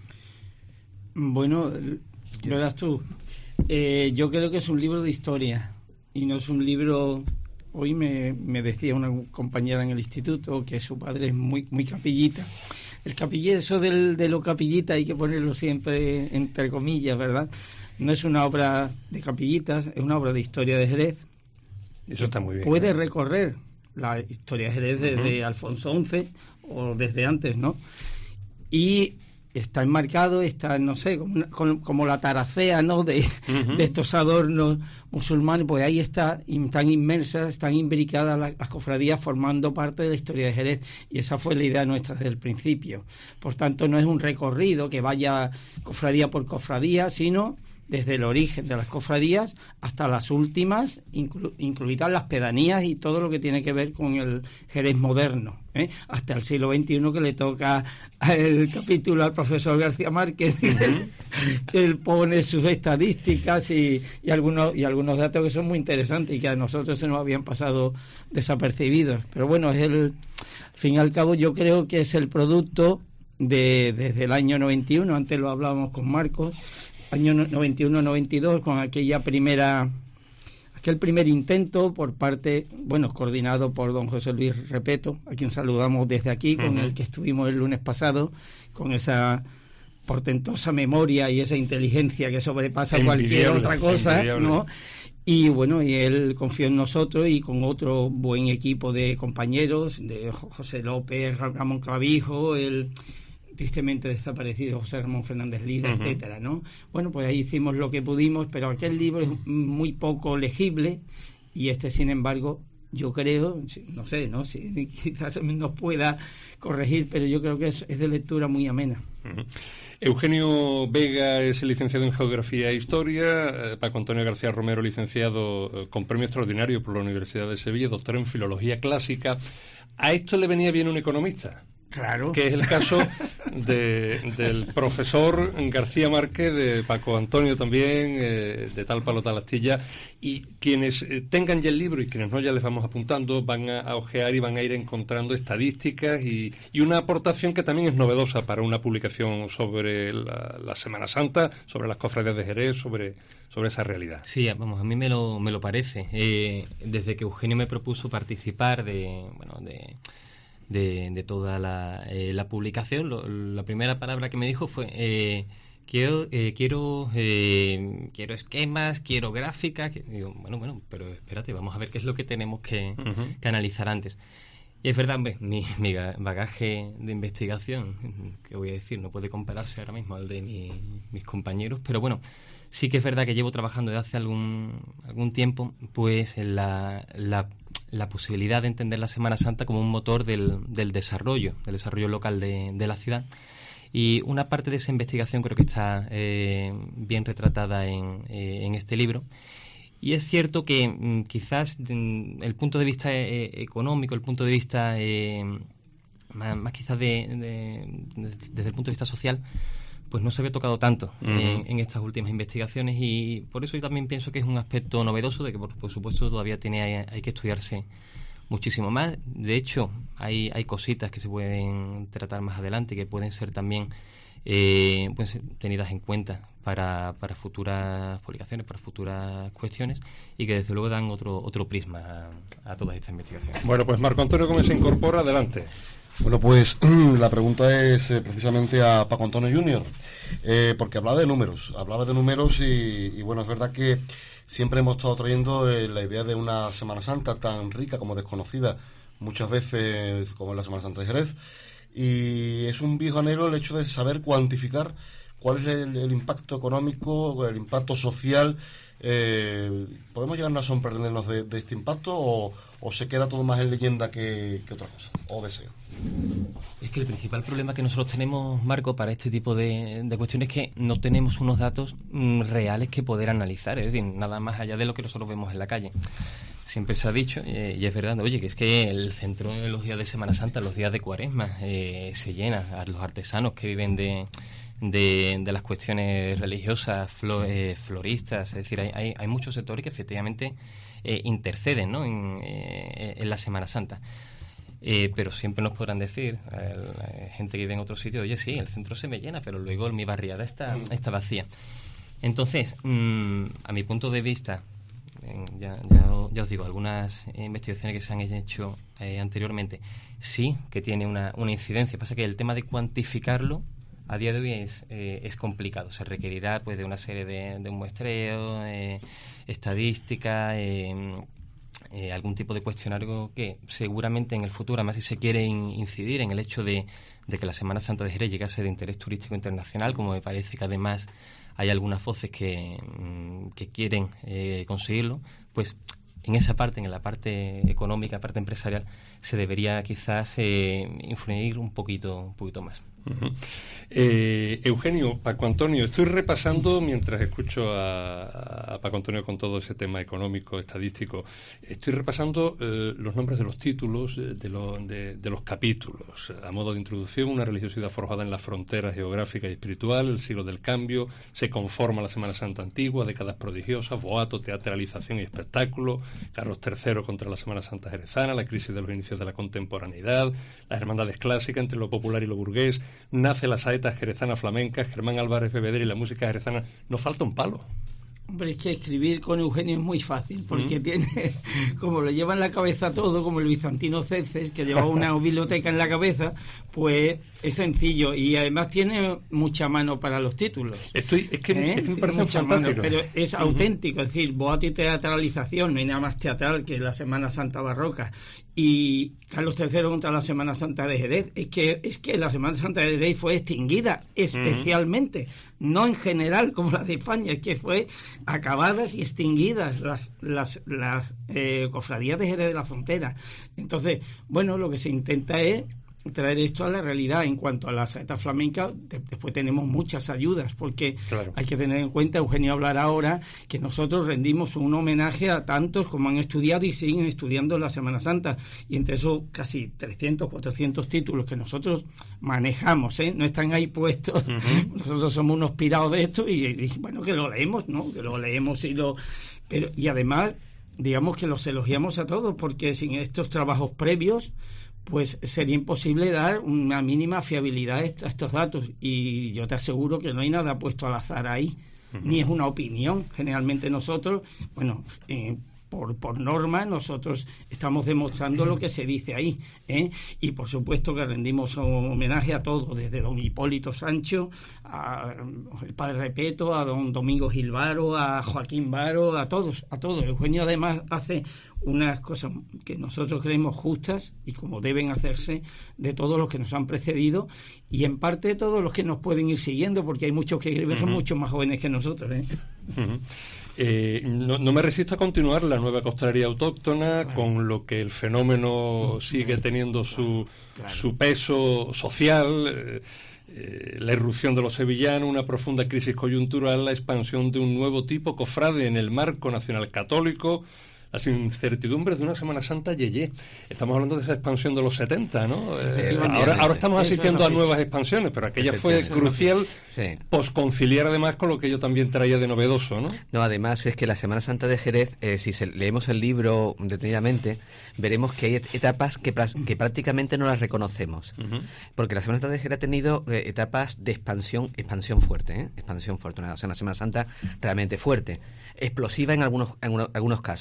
Bueno, verás tú, eh, yo creo que es un libro de historia y no es un libro. Hoy me, me decía una compañera en el instituto que su padre es muy muy capillita. El capillita, eso del, de lo capillita hay que ponerlo siempre entre comillas, ¿verdad? No es una obra de capillitas, es una obra de historia de Jerez. Eso está muy bien. Puede recorrer la historia de Jerez desde uh-huh. Alfonso once o desde antes, ¿no? Y está enmarcado, está, no sé, como, como, como la taracea, ¿no? De, uh-huh. de estos adornos musulmanes, pues ahí está, están inmersas, están imbricadas las, las cofradías formando parte de la historia de Jerez, y esa fue la idea nuestra desde el principio. Por tanto, no es un recorrido que vaya cofradía por cofradía, sino desde el origen de las cofradías hasta las últimas, inclu- incluidas las pedanías y todo lo que tiene que ver con el Jerez moderno, ¿eh? Hasta el siglo veintiuno, que le toca el capítulo al profesor García Márquez, uh-huh. que él pone sus estadísticas y, y, algunos, y algunos datos que son muy interesantes y que a nosotros se nos habían pasado desapercibidos. Pero bueno, es el, al fin y al cabo yo creo que es el producto de desde el año noventa y uno, antes lo hablábamos con Marcos, año noventa y uno noventa y dos, con aquella primera aquel primer intento por parte, bueno, coordinado por don José Luis Repeto, a quien saludamos desde aquí, con uh-huh. el que estuvimos el lunes pasado, con esa portentosa memoria y esa inteligencia que sobrepasa envidiable, cualquier otra cosa, envidiable. ¿No? Y bueno, y él confió en nosotros y con otro buen equipo de compañeros, de José López, Ramón Clavijo, el tristemente desaparecido José Ramón Fernández Lira, uh-huh. etcétera, ¿no? Bueno, pues ahí hicimos lo que pudimos, pero aquel libro es muy poco legible y este, sin embargo, yo creo, no sé, ¿no? Si quizás nos pueda corregir, pero yo creo que es, es de lectura muy amena. Uh-huh. Eugenio Vega es licenciado en Geografía e Historia, eh, Paco Antonio García Romero, licenciado eh, con premio extraordinario por la Universidad de Sevilla, doctor en Filología Clásica. ¿A esto le venía bien un economista? Claro. Que es el caso de, del profesor García Márquez, de Paco Antonio también, eh, de Tal Palo Tal Astilla, y quienes eh, tengan ya el libro y quienes no ya les vamos apuntando, van a, a ojear y van a ir encontrando estadísticas y, y una aportación que también es novedosa para una publicación sobre la, la Semana Santa, sobre las cofradías de Jerez, sobre, sobre esa realidad. Sí, vamos, a mí me lo, me lo parece. Eh, desde que Eugenio me propuso participar de, bueno, de... De, de toda la, eh, la publicación, lo, la primera palabra que me dijo fue eh, quiero eh, quiero eh, quiero esquemas, quiero gráficas. Que, digo, bueno, bueno, pero espérate, vamos a ver qué es lo que tenemos que, uh-huh. que analizar antes. Y es verdad, mi, mi bagaje de investigación, que voy a decir, no puede compararse ahora mismo al de mi, mis compañeros, pero bueno, sí que es verdad que llevo trabajando desde hace algún algún tiempo, pues en la, la, la posibilidad de entender la Semana Santa como un motor del, del desarrollo, del desarrollo local de, de la ciudad. Y una parte de esa investigación creo que está eh, bien retratada en, eh, en este libro. Y es cierto que mm, quizás mm, el punto de vista eh, económico, el punto de vista eh, más, más quizás de, de, de, desde el punto de vista social, pues no se había tocado tanto uh-huh. en, en estas últimas investigaciones, y por eso yo también pienso que es un aspecto novedoso, de que por, por supuesto todavía tiene hay, hay que estudiarse muchísimo más. De hecho, hay, hay cositas que se pueden tratar más adelante y que pueden ser también eh, pueden ser tenidas en cuenta para, para futuras publicaciones, para futuras cuestiones, y que desde luego dan otro otro prisma a, a todas estas investigaciones. Bueno, pues Marco Antonio Gómez se incorpora, adelante. Bueno, pues la pregunta es eh, precisamente a Paco Antonio junior, eh, porque hablaba de números, hablaba de números y, y bueno, es verdad que siempre hemos estado trayendo eh, la idea de una Semana Santa tan rica como desconocida muchas veces, como en la Semana Santa de Jerez, y es un viejo anhelo el hecho de saber cuantificar cuál es el, el impacto económico, el impacto social. Eh, ¿Podemos llegarnos a sorprendernos de, de este impacto o, o se queda todo más en leyenda que, que otra cosa, o deseo? Es que el principal problema que nosotros tenemos, Marco, para este tipo de, de cuestiones es que no tenemos unos datos mm, reales que poder analizar, es decir, nada más allá de lo que nosotros vemos en la calle. Siempre se ha dicho, eh, y es verdad, oye, que es que el centro en los días de Semana Santa, los días de Cuaresma, eh, se llena. A los artesanos que viven de, de, de las cuestiones religiosas, flor, eh, floristas, es decir, hay, hay, hay muchos sectores que efectivamente eh, interceden, ¿no?, en, eh, en la Semana Santa. Eh, pero siempre nos podrán decir, eh, gente que vive en otro sitio, oye, sí, el centro se me llena, pero luego mi barriada está, está vacía. Entonces, mmm, a mi punto de vista, eh, ya, ya, ya os digo, algunas investigaciones que se han hecho eh, anteriormente, sí que tiene una, una incidencia. Pasa que el tema de cuantificarlo a día de hoy es, eh, es complicado. Se requerirá pues de una serie de, de un muestreo, eh, estadística, eh, Eh, algún tipo de cuestionario que seguramente en el futuro, además si se quiere in, incidir en el hecho de, de que la Semana Santa de Jerez llegase de interés turístico internacional, como me parece que además hay algunas voces que, que quieren eh, conseguirlo, pues en esa parte, en la parte económica, parte empresarial, se debería quizás eh, influir un poquito, un poquito más. Uh-huh. eh, Eugenio, Paco Antonio, estoy repasando mientras escucho a, a Paco Antonio con todo ese tema económico, estadístico, estoy repasando eh, los nombres de los títulos de, lo, de, de los capítulos. A modo de introducción, una religiosidad forjada en la frontera geográfica y espiritual, el siglo del cambio, se conforma la Semana Santa antigua, décadas prodigiosas, boato, teatralización y espectáculo, Carlos tercero contra la Semana Santa jerezana, la crisis de los inicios de la contemporaneidad, las hermandades clásicas entre lo popular y lo burgués, nace la saeta jerezana flamenca, Germán Álvarez Bebedero y la música jerezana. Nos falta un palo. Hombre, es que escribir con Eugenio es muy fácil, porque mm. tiene, como lo lleva en la cabeza todo, como el bizantino Cerces, que llevaba una biblioteca en la cabeza, pues es sencillo, y además tiene mucha mano para los títulos. Estoy, es que, ¿Eh? es que me parece mucha fantástico. Mano, pero es uh-huh. auténtico, es decir, boato y teatralización, no hay nada más teatral que la Semana Santa barroca. Y Carlos tercero contra la Semana Santa de Jerez, es que es que la Semana Santa de Jerez fue extinguida especialmente, uh-huh. no en general como la de España, es que fue acabadas y extinguidas las las, las eh, cofradías de Jerez de la Frontera. Entonces, bueno, lo que se intenta es traer esto a la realidad. En cuanto a la saeta flamenca, de, después tenemos muchas ayudas, porque claro. hay que tener en cuenta, Eugenio hablará ahora, que nosotros rendimos un homenaje a tantos como han estudiado y siguen estudiando la Semana Santa, y entre esos casi trescientos, cuatrocientos títulos que nosotros manejamos, ¿eh? No están ahí puestos, uh-huh. nosotros somos unos pirados de esto y, y bueno, que lo leemos, ¿no? Que lo leemos y lo... pero y además, digamos que los elogiamos a todos, porque sin estos trabajos previos pues sería imposible dar una mínima fiabilidad a estos datos, y yo te aseguro que no hay nada puesto al azar ahí, uh-huh. ni es una opinión. Generalmente nosotros, bueno, eh, por, por norma, nosotros estamos demostrando lo que se dice ahí, ¿eh? Y por supuesto que rendimos homenaje a todos, desde don Hipólito Sancho, a el padre Repeto, a don Domingo Gil Varo, a Joaquín Varo, a todos, a todos. Eugenio además hace unas cosas que nosotros creemos justas y como deben hacerse de todos los que nos han precedido, y en parte de todos los que nos pueden ir siguiendo, porque hay muchos que uh-huh. son mucho más jóvenes que nosotros, ¿eh? Uh-huh. Eh, no, no me resisto a continuar la nueva costalería autóctona, claro. con lo que el fenómeno sigue teniendo su, claro. su peso social, eh, eh, la irrupción de los sevillanos, una profunda crisis coyuntural, la expansión de un nuevo tipo cofrade en el marco nacional católico, las incertidumbres de una Semana Santa yeye. Estamos hablando de esa expansión de los setenta, ¿no? Eh, ahora, ahora estamos asistiendo a nuevas expansiones, pero aquella fue crucial, sí. posconciliar además con lo que yo también traía de novedoso, ¿no? No, además es que la Semana Santa de Jerez, eh, si se, leemos el libro detenidamente, veremos que hay etapas que, que prácticamente no las reconocemos. Uh-huh. Porque la Semana Santa de Jerez ha tenido eh, etapas de expansión, expansión fuerte, ¿eh? Expansión fuerte, una, o sea, una Semana Santa realmente fuerte. Explosiva en algunos, en uno, algunos casos, por ejemplo,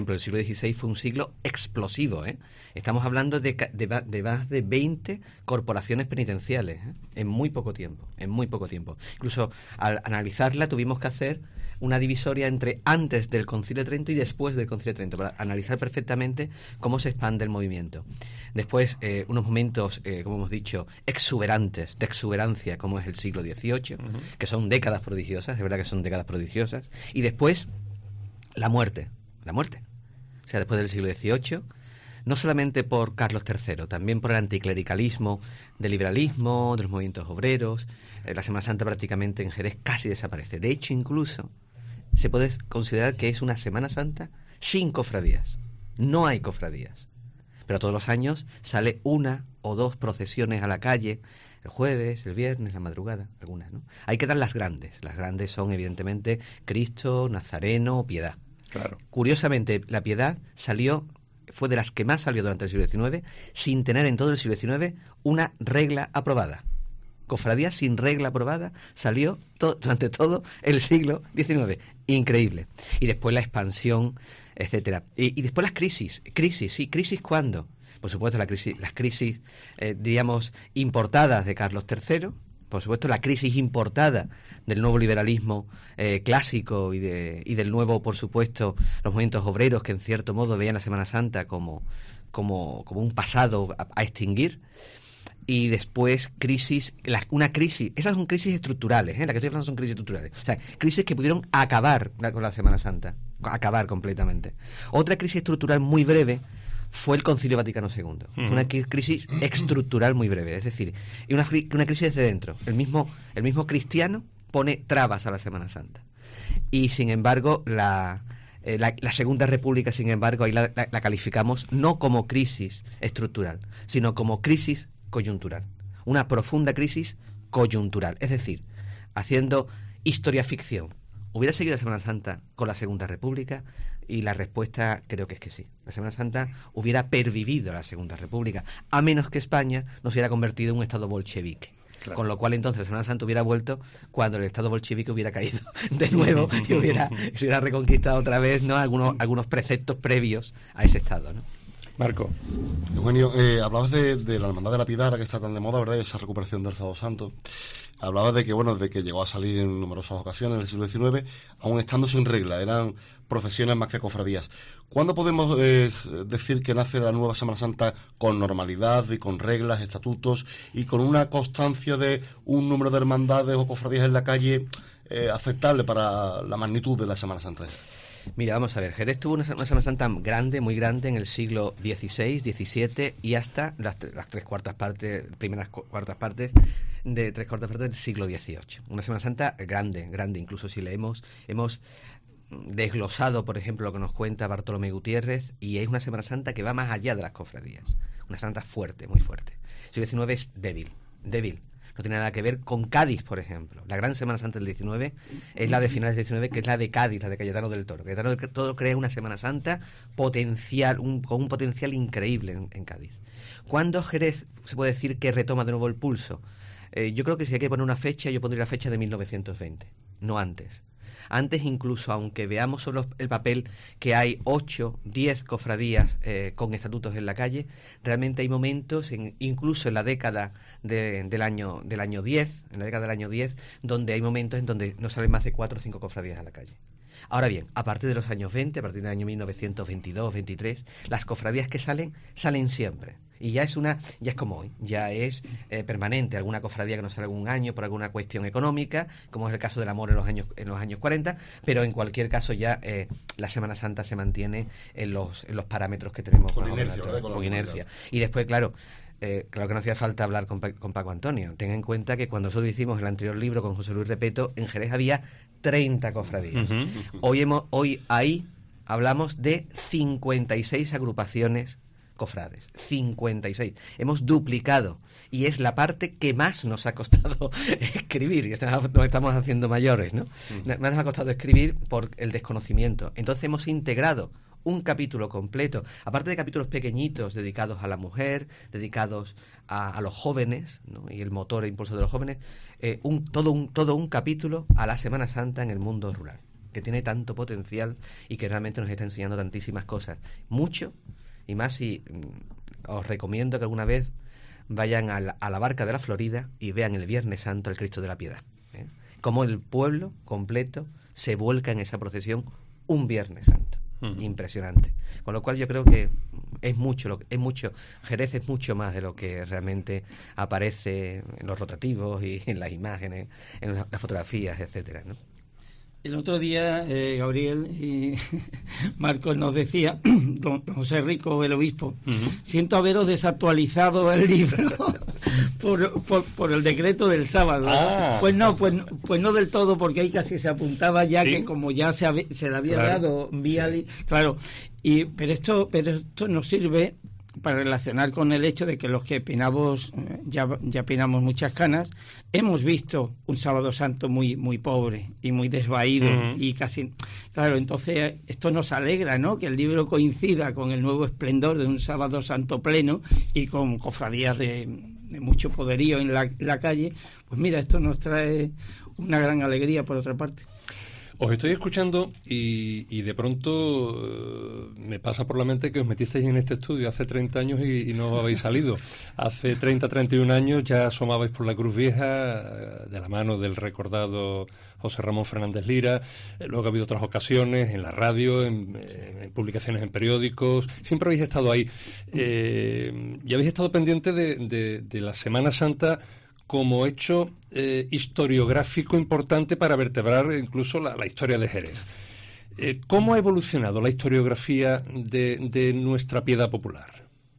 ejemplo, el siglo dieciséis fue un siglo explosivo, ¿eh? Estamos hablando de, de, de más de veinte corporaciones penitenciales, ¿eh? En muy poco tiempo, en muy poco tiempo. Incluso al analizarla tuvimos que hacer una divisoria entre antes del Concilio de Trento y después del Concilio de Trento, para analizar perfectamente cómo se expande el movimiento. Después, eh, unos momentos, eh, como hemos dicho, exuberantes, de exuberancia, como es el siglo dieciocho, uh-huh. que son décadas prodigiosas, de verdad que son décadas prodigiosas. Y después, la muerte, la muerte. O sea, después del siglo dieciocho, no solamente por Carlos tercero, también por el anticlericalismo, del liberalismo, de los movimientos obreros. Eh, la Semana Santa prácticamente en Jerez casi desaparece. De hecho, incluso se puede considerar que es una Semana Santa sin cofradías. No hay cofradías. Pero todos los años sale una o dos procesiones a la calle, el jueves, el viernes, la madrugada, algunas, ¿no? Ahí quedan las grandes. Las grandes son, evidentemente, Cristo, Nazareno, Piedad. Claro. Curiosamente, la Piedad salió, fue de las que más salió durante el siglo diecinueve, sin tener en todo el siglo diecinueve una regla aprobada. Cofradía sin regla aprobada salió to- durante todo el siglo diecinueve. Increíble. Y después la expansión, etcétera. Y, y después las crisis. Crisis, sí. ¿Crisis cuándo? Por supuesto, la crisis, las crisis, eh, digamos, importadas de Carlos tercero. Por supuesto, la crisis importada del nuevo liberalismo eh, clásico y, de, y del nuevo, por supuesto, los movimientos obreros que en cierto modo veían la Semana Santa como, como, como un pasado a, a extinguir. Y después crisis, la, una crisis, esas son crisis estructurales, ¿eh? Las que estoy hablando son crisis estructurales. O sea, crisis que pudieron acabar la, con la Semana Santa, acabar completamente. Otra crisis estructural muy breve fue el Concilio Vaticano segundo. Fue una crisis estructural muy breve, es decir, una, una crisis desde dentro. El mismo, el mismo cristiano pone trabas a la Semana Santa. Y sin embargo, la... Eh, la, la Segunda República, sin embargo, ahí la, la, la calificamos no como crisis estructural, sino como crisis coyuntural. Una profunda crisis coyuntural. Es decir, haciendo historia ficción. ¿Hubiera seguido la Semana Santa con la Segunda República? Y la respuesta creo que es que sí. La Semana Santa hubiera pervivido la Segunda República, a menos que España no se hubiera convertido en un Estado bolchevique. Claro. Con lo cual entonces la Semana Santa hubiera vuelto cuando el Estado bolchevique hubiera caído de nuevo y hubiera, se hubiera reconquistado otra vez, ¿no? algunos, algunos preceptos previos a ese Estado, ¿no? Marco. Eugenio, eh, hablabas de, de la Hermandad de la Piedad, que está tan de moda, ¿verdad? Esa recuperación del Sábado Santo. Hablabas de que, bueno, de que llegó a salir en numerosas ocasiones en el siglo diecinueve, aún estando sin regla, eran profesiones más que cofradías. ¿Cuándo podemos eh, decir que nace la nueva Semana Santa con normalidad y con reglas, estatutos y con una constancia de un número de hermandades o cofradías en la calle eh, aceptable para la magnitud de la Semana Santa? Mira, vamos a ver, Jerez tuvo una, una Semana Santa grande, muy grande en el siglo dieciséis, diecisiete y hasta las, las tres cuartas partes, primeras cu- cuartas partes de tres cuartas partes del siglo dieciocho. Una Semana Santa grande, grande, incluso si leemos, hemos desglosado, por ejemplo, lo que nos cuenta Bartolomé Gutiérrez, y es una Semana Santa que va más allá de las cofradías. Una Semana Santa fuerte, muy fuerte. El siglo diecinueve es débil, débil. No tiene nada que ver con Cádiz, por ejemplo. La gran Semana Santa del diecinueve es la de finales del diecinueve, que es la de Cádiz, la de Cayetano del Toro. Cayetano del Toro crea una Semana Santa potencial, un, con un potencial increíble en, en Cádiz. ¿Cuándo Jerez se puede decir que retoma de nuevo el pulso? Eh, yo creo que si hay que poner una fecha, yo pondría la fecha de mil novecientos veinte, no antes. Antes incluso, aunque veamos solo el papel que hay ocho, diez cofradías eh, con estatutos en la calle, realmente hay momentos, en, incluso en la década de, del año del año diez, en la década del año diez, donde hay momentos en donde no salen más de cuatro o cinco cofradías a la calle. Ahora bien, a partir de los años veinte, a partir del año mil novecientos veintidós, veintitrés, las cofradías que salen, salen siempre. Y ya es una, ya es como hoy, ya es eh, permanente. Alguna cofradía que no sale algún año por alguna cuestión económica, como es el caso del Amor en los años en los años cuarenta, pero en cualquier caso ya eh, la Semana Santa se mantiene en los en los parámetros que tenemos con inercia, ¿verdad? Con con inercia. Y después, claro, Eh, claro que no hacía falta hablar con, pa- con Paco Antonio. Ten en cuenta que cuando nosotros hicimos el anterior libro con José Luis Repeto, en Jerez había treinta cofradías. Uh-huh. Hoy, hemos, hoy ahí hablamos de cincuenta y seis agrupaciones cofrades. cincuenta y seis. Hemos duplicado. Y es la parte que más nos ha costado escribir. Y nos estamos haciendo mayores, ¿no? Uh-huh. Más nos ha costado escribir por el desconocimiento. Entonces hemos integrado un capítulo completo, aparte de capítulos pequeñitos dedicados a la mujer, dedicados a, a los jóvenes, ¿no? Y el motor e impulso de los jóvenes, eh, un, todo, un, todo un capítulo a la Semana Santa en el mundo rural. que tiene tanto potencial y que realmente nos está enseñando tantísimas cosas. Mucho, y más si mm, os recomiendo que alguna vez vayan a la, a la Barca de la Florida y vean el Viernes Santo el Cristo de la Piedad. ¿eh? Cómo el pueblo completo se vuelca en esa procesión un Viernes Santo. Uh-huh. Impresionante. Con lo cual yo creo que es mucho, lo, es mucho, Jerez es mucho más de lo que realmente aparece en los rotativos y en las imágenes, en las, las fotografías, etcétera, ¿no? El otro día, eh, Gabriel y Marcos nos decía, don José Rico, el obispo, uh-huh. siento haberos desactualizado el libro por, por, por el decreto del sábado. Ah. Pues no, pues, pues no del todo, porque ahí casi se apuntaba ya, ¿sí? Que como ya se, hab- se le había claro. dado vía... Sí. Claro, y, pero, esto, pero esto nos sirve para relacionar con el hecho de que los que peinamos, ya, ya peinamos muchas canas, hemos visto un Sábado Santo muy muy pobre y muy desvaído, uh-huh. y casi, claro, entonces esto nos alegra, ¿no?, que el libro coincida con el nuevo esplendor de un Sábado Santo pleno y con cofradías de, de mucho poderío en la, la calle. Pues mira, esto nos trae una gran alegría por otra parte. Os estoy escuchando y, y de pronto uh, me pasa por la mente que os metisteis en este estudio hace treinta años y, y no habéis salido. Hace treinta, treinta y un años ya asomabais por la Cruz Vieja uh, de la mano del recordado José Ramón Fernández Lira. Eh, luego ha habido otras ocasiones en la radio, en, en, en publicaciones en periódicos. Siempre habéis estado ahí. Eh, y habéis estado pendiente de, de, de la Semana Santa como hecho eh, historiográfico importante para vertebrar incluso la, la historia de Jerez. Eh, ¿Cómo ha evolucionado la historiografía de, de nuestra piedad popular?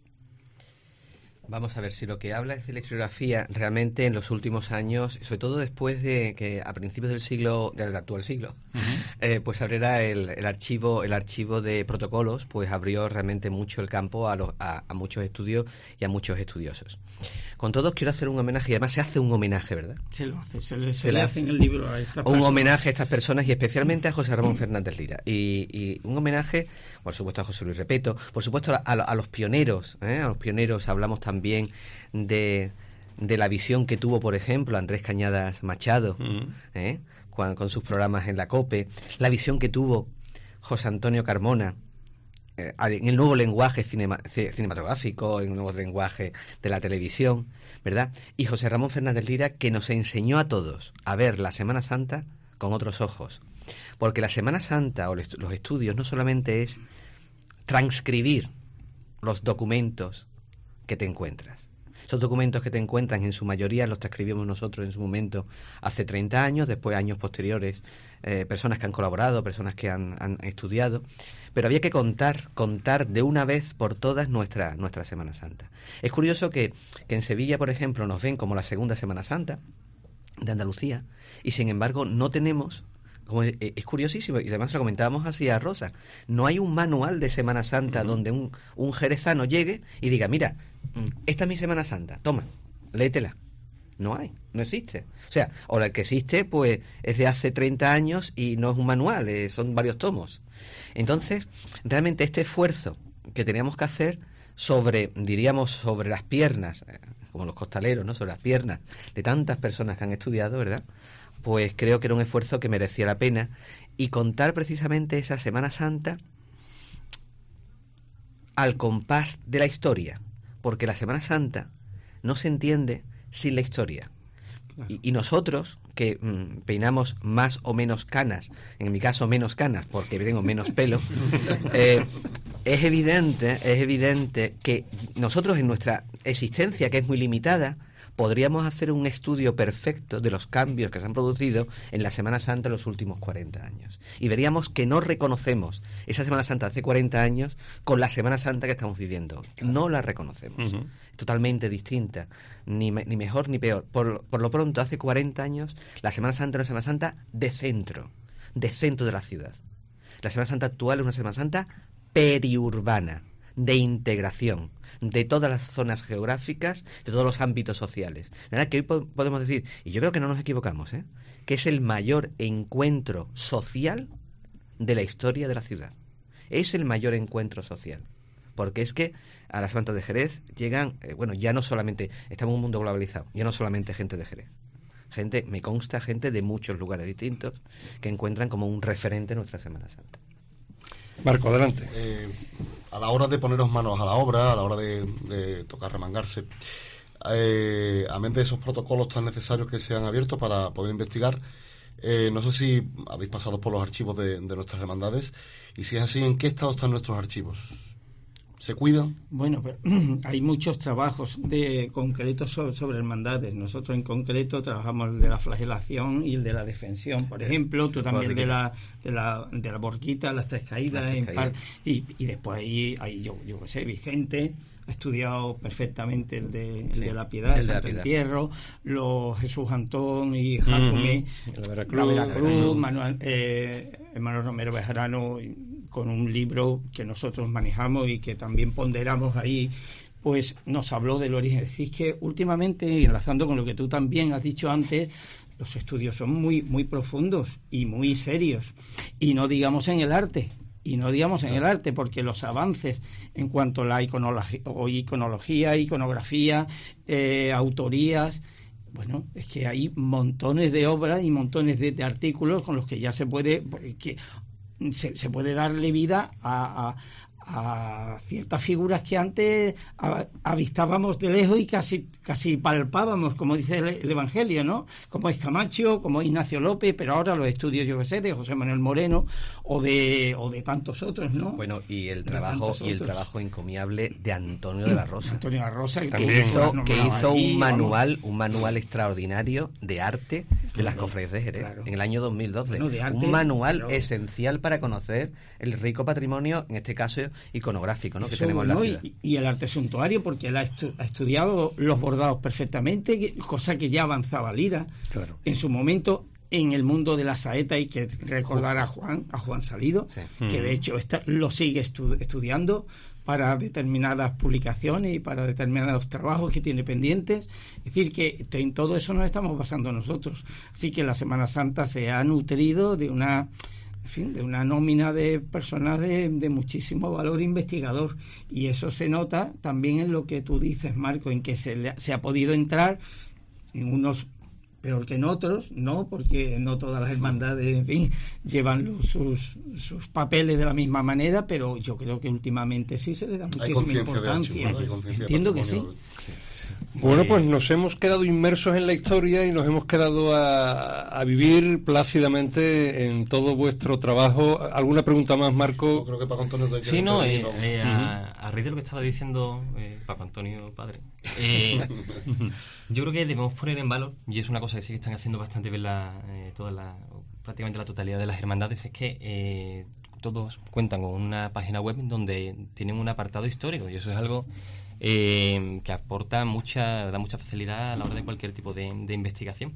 Vamos a ver, si lo que habla es de la historiografía realmente en los últimos años, sobre todo después de que a principios del siglo, del actual siglo, uh-huh. eh, pues abriera el, el archivo el archivo de protocolos, pues abrió realmente mucho el campo a, los, a, a muchos estudios y a muchos estudiosos. Con todos quiero hacer un homenaje, y además se hace un homenaje, ¿verdad? Se lo hace, se le, se se le hace en el libro a estas un personas. homenaje a estas personas y especialmente a José Ramón Fernández Lira. Y, y un homenaje, por supuesto, a José Luis Repeto, por supuesto a, a, a los pioneros, ¿eh? A los pioneros hablamos también de, de la visión que tuvo, por ejemplo, Andrés Cañadas Machado, uh-huh. ¿eh? con, con sus programas en la COPE, la visión que tuvo José Antonio Carmona, eh, en el nuevo lenguaje cinema, cinematográfico, en el nuevo lenguaje de la televisión, ¿verdad? Y José Ramón Fernández Lira, que nos enseñó a todos a ver la Semana Santa con otros ojos. Porque la Semana Santa o los estudios no solamente es transcribir los documentos que te encuentras. Esos documentos que te encuentran, en su mayoría los transcribimos nosotros en su momento hace treinta años, después años posteriores, eh, personas que han colaborado, personas que han, han estudiado, pero había que contar, contar de una vez por todas nuestra, nuestra Semana Santa. Es curioso que, que en Sevilla, por ejemplo, nos ven como la segunda Semana Santa de Andalucía, y sin embargo no tenemos... Como es, es curiosísimo, y además lo comentábamos así a Rosa, no hay un manual de Semana Santa uh-huh. donde un, un jerezano llegue y diga, mira, esta es mi Semana Santa, toma, léetela. No hay, no existe. O sea, o la que existe, pues, es de hace treinta años y no es un manual, eh, son varios tomos. Entonces, realmente este esfuerzo que teníamos que hacer sobre, diríamos, sobre las piernas, eh, como los costaleros, ¿no?, sobre las piernas de tantas personas que han estudiado, ¿verdad?, pues creo que era un esfuerzo que merecía la pena, y contar precisamente esa Semana Santa al compás de la historia, porque la Semana Santa no se entiende sin la historia. Y, y nosotros, que mmm, peinamos más o menos canas, en mi caso menos canas porque tengo menos pelo, eh, es evidente, es evidente que nosotros en nuestra existencia, que es muy limitada, podríamos hacer un estudio perfecto de los cambios que se han producido en la Semana Santa en los últimos cuarenta años. Y veríamos que no reconocemos esa Semana Santa de hace cuarenta años con la Semana Santa que estamos viviendo. No la reconocemos. Uh-huh. Totalmente distinta. Ni, ni mejor ni peor. Por, por lo pronto, hace cuarenta años, la Semana Santa era una Semana Santa de centro. De centro de la ciudad. La Semana Santa actual es una Semana Santa periurbana, de integración de todas las zonas geográficas, de todos los ámbitos sociales. La verdad que hoy po- podemos decir, y yo creo que no nos equivocamos, ¿eh?, que es el mayor encuentro social de la historia de la ciudad. Es el mayor encuentro social. Porque es que a la Santa de Jerez llegan, eh, bueno, ya no solamente, estamos en un mundo globalizado, ya no solamente gente de Jerez. gente, me consta, gente de muchos lugares distintos que encuentran como un referente nuestra Semana Santa. Marco, adelante. Eh, a la hora de poneros manos a la obra, a la hora de, de tocar remangarse, eh, amén de esos protocolos tan necesarios que se han abierto para poder investigar, eh, no sé si habéis pasado por los archivos de, de nuestras hermandades, y si es así, ¿en qué estado están nuestros archivos? ¿Se cuidan? Bueno, pero hay muchos trabajos de concretos sobre, sobre hermandades. Nosotros en concreto trabajamos el de la flagelación y el de la defensión, por ejemplo. Tú también de la de la de la borquita, las tres caídas, las tres en caídas. Par, y, y después ahí, ahí yo yo qué sé, Vicente ha estudiado perfectamente el de, el sí, de la Piedad, el Santo Entierro, los Jesús Antón y Jacome, uh-huh. la Veracruz, la Veracruz Manuel, eh, Manuel Romero Bejarano, con un libro que nosotros manejamos y que también ponderamos ahí, pues nos habló del origen. Es decir, que últimamente, y enlazando con lo que tú también has dicho antes, los estudios son muy, muy profundos y muy serios, y no digamos en el arte. Y no digamos en el arte, porque los avances en cuanto a la iconología, o iconología iconografía, eh, autorías, bueno, es que hay montones de obras y montones de, de artículos con los que ya se puede que se, se puede darle vida a, a, a ciertas figuras que antes a, avistábamos de lejos y casi casi palpábamos, como dice el, el Evangelio, ¿no? Como es Camacho, como es Ignacio López, pero ahora los estudios, yo que sé, de José Manuel Moreno o de o de tantos otros, ¿no? Bueno, y el trabajo y el otros. trabajo encomiable de Antonio de la Rosa. Antonio de la Rosa, el que hizo, no, que no, hizo aquí, un manual, vamos. un manual extraordinario de arte de las cofradías de Jerez, claro. en el año dos mil doce. Bueno, de arte, un manual pero... esencial para conocer el rico patrimonio, en este caso iconográfico, ¿no? que tenemos bueno, en la ciudad. Y, y el arte suntuario, porque él ha, estu- ha estudiado los bordados perfectamente, que, cosa que ya avanzaba Lira claro. en su momento en el mundo de la saeta. Hay que recordar a Juan, a Juan Salido, sí. que de hecho está, lo sigue estu- estudiando para determinadas publicaciones y para determinados trabajos que tiene pendientes. Es decir, que en todo eso nos estamos basando nosotros. Así que la Semana Santa se ha nutrido de una... En fin, de una nómina de personas de, de muchísimo valor investigador, y eso se nota también en lo que tú dices, Marco, en que se, le, se ha podido entrar en unos peor que en otros, ¿no? Porque no todas las hermandades, en fin, llevan los, sus, sus papeles de la misma manera, pero yo creo que últimamente sí se le da muchísima importancia. Archivo, ¿no? Entiendo que sí. sí, sí. Bueno, pues nos hemos quedado inmersos en la historia y nos hemos quedado a, a vivir plácidamente en todo vuestro trabajo. ¿Alguna pregunta más, Marco? Yo creo que Paco Antonio... Sí, no, eh, eh, a, a raíz de lo que estaba diciendo eh, Paco Antonio, padre, eh, yo creo que debemos poner en valor, y es una cosa que sí que están haciendo bastante bien la, eh, toda la, prácticamente la totalidad de las hermandades, es que eh, todos cuentan con una página web donde tienen un apartado histórico, y eso es algo eh, que aporta mucha, da mucha facilidad a la hora de cualquier tipo de, de investigación,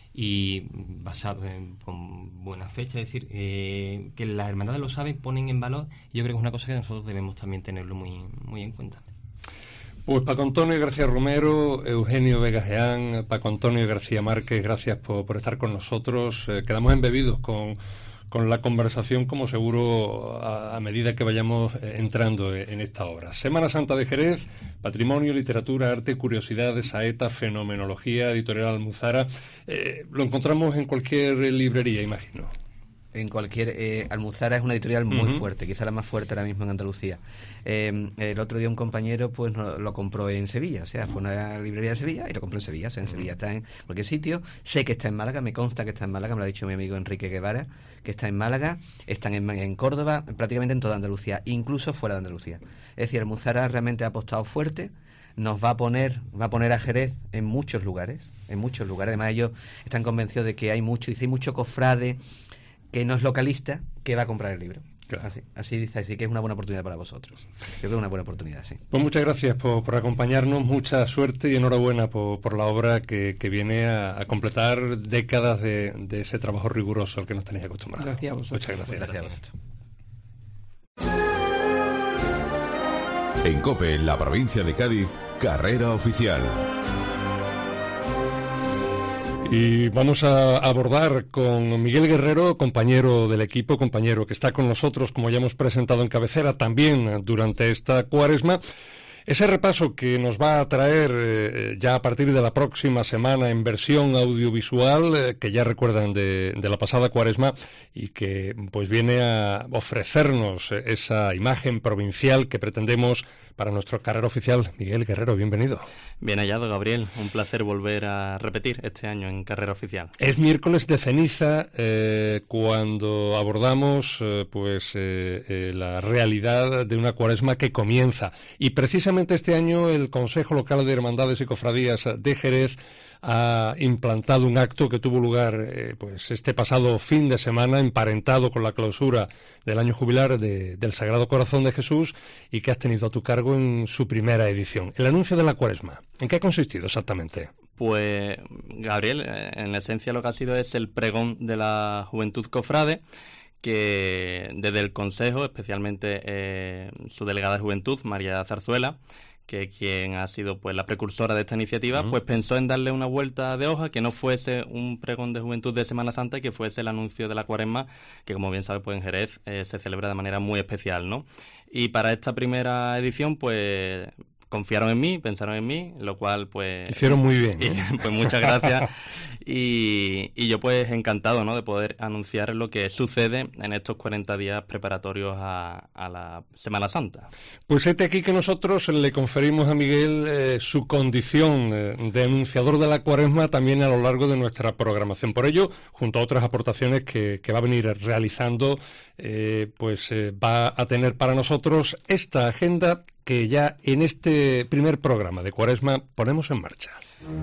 y basado en, con buena fecha, es decir, eh, que las hermandades lo saben, ponen en valor, y yo creo que es una cosa que nosotros debemos también tenerlo muy, muy en cuenta. Pues Paco Antonio García Romero, Eugenio Vega Jeán, Paco Antonio García Márquez, gracias por, por estar con nosotros. Eh, quedamos embebidos con, con la conversación, como seguro a, a medida que vayamos eh, entrando en, en esta obra. Semana Santa de Jerez, patrimonio, literatura, arte, curiosidades, saeta, fenomenología, editorial Almuzara. Eh, lo encontramos en cualquier librería, imagino. En cualquier... Eh, Almuzara es una editorial muy uh-huh. fuerte, quizá la más fuerte ahora mismo en Andalucía. Eh, el otro día un compañero pues no, lo compró en Sevilla, o sea, fue una librería de Sevilla y lo compró en Sevilla. O sea, en Sevilla está en cualquier sitio. Sé que está en Málaga, me consta que está en Málaga, me lo ha dicho mi amigo Enrique Guevara, que está en Málaga, están en, en Córdoba, prácticamente en toda Andalucía, incluso fuera de Andalucía. Es decir, Almuzara realmente ha apostado fuerte, nos va a poner va a poner a Jerez en muchos lugares, en muchos lugares. Además ellos están convencidos de que hay mucho, dice, hay mucho cofrade que no es localista, que va a comprar el libro. Claro. Así, así dice, así que es una buena oportunidad para vosotros. Yo creo que es una buena oportunidad, sí. Pues muchas gracias por, por acompañarnos, mucha suerte y enhorabuena por, por la obra que, que viene a, a completar décadas de, de ese trabajo riguroso al que nos tenéis acostumbrados. Gracias a vosotros. Muchas gracias. Gracias a vosotros. En COPE, en la provincia de Cádiz, carrera oficial. Y vamos a abordar con Miguel Guerrero, compañero del equipo, compañero que está con nosotros, como ya hemos presentado en cabecera, también durante esta cuaresma, Ese repaso que nos va a traer eh, ya a partir de la próxima semana en versión audiovisual, eh, que ya recuerdan de, de la pasada Cuaresma, y que pues viene a ofrecernos eh, esa imagen provincial que pretendemos para nuestro carrera oficial. Miguel Guerrero, bienvenido. Bien hallado, Gabriel. Un placer volver a repetir este año en carrera oficial. Es miércoles de ceniza eh, cuando abordamos eh, pues eh, eh, la realidad de una Cuaresma que comienza. Y precisamente este año el Consejo Local de Hermandades y Cofradías de Jerez ha implantado un acto que tuvo lugar eh, pues este pasado fin de semana, emparentado con la clausura del año jubilar de, del Sagrado Corazón de Jesús, y que has tenido a tu cargo en su primera edición. El anuncio de la Cuaresma, ¿en qué ha consistido exactamente? Pues, Gabriel, en esencia lo que ha sido es el pregón de la Juventud Cofrade, que desde el Consejo, especialmente eh, su delegada de Juventud, María Zarzuela, que quien ha sido pues la precursora de esta iniciativa, uh-huh. pues pensó en darle una vuelta de hoja, que no fuese un pregón de juventud de Semana Santa y que fuese el anuncio de la Cuaresma, que como bien sabe, pues en Jerez eh, se celebra de manera muy especial, ¿no? Y para esta primera edición, pues confiaron en mí, pensaron en mí, lo cual pues... Hicieron muy bien, ¿no? Y, pues muchas gracias. y, y yo pues encantado, ¿no?, de poder anunciar lo que sucede en estos cuarenta días preparatorios a, a la Semana Santa. Pues este aquí que nosotros le conferimos a Miguel eh, su condición eh, de anunciador de la Cuaresma también a lo largo de nuestra programación. Por ello, junto a otras aportaciones que, que va a venir realizando, eh, pues eh, va a tener para nosotros esta agenda que ya en este primer programa de Cuaresma ponemos en marcha.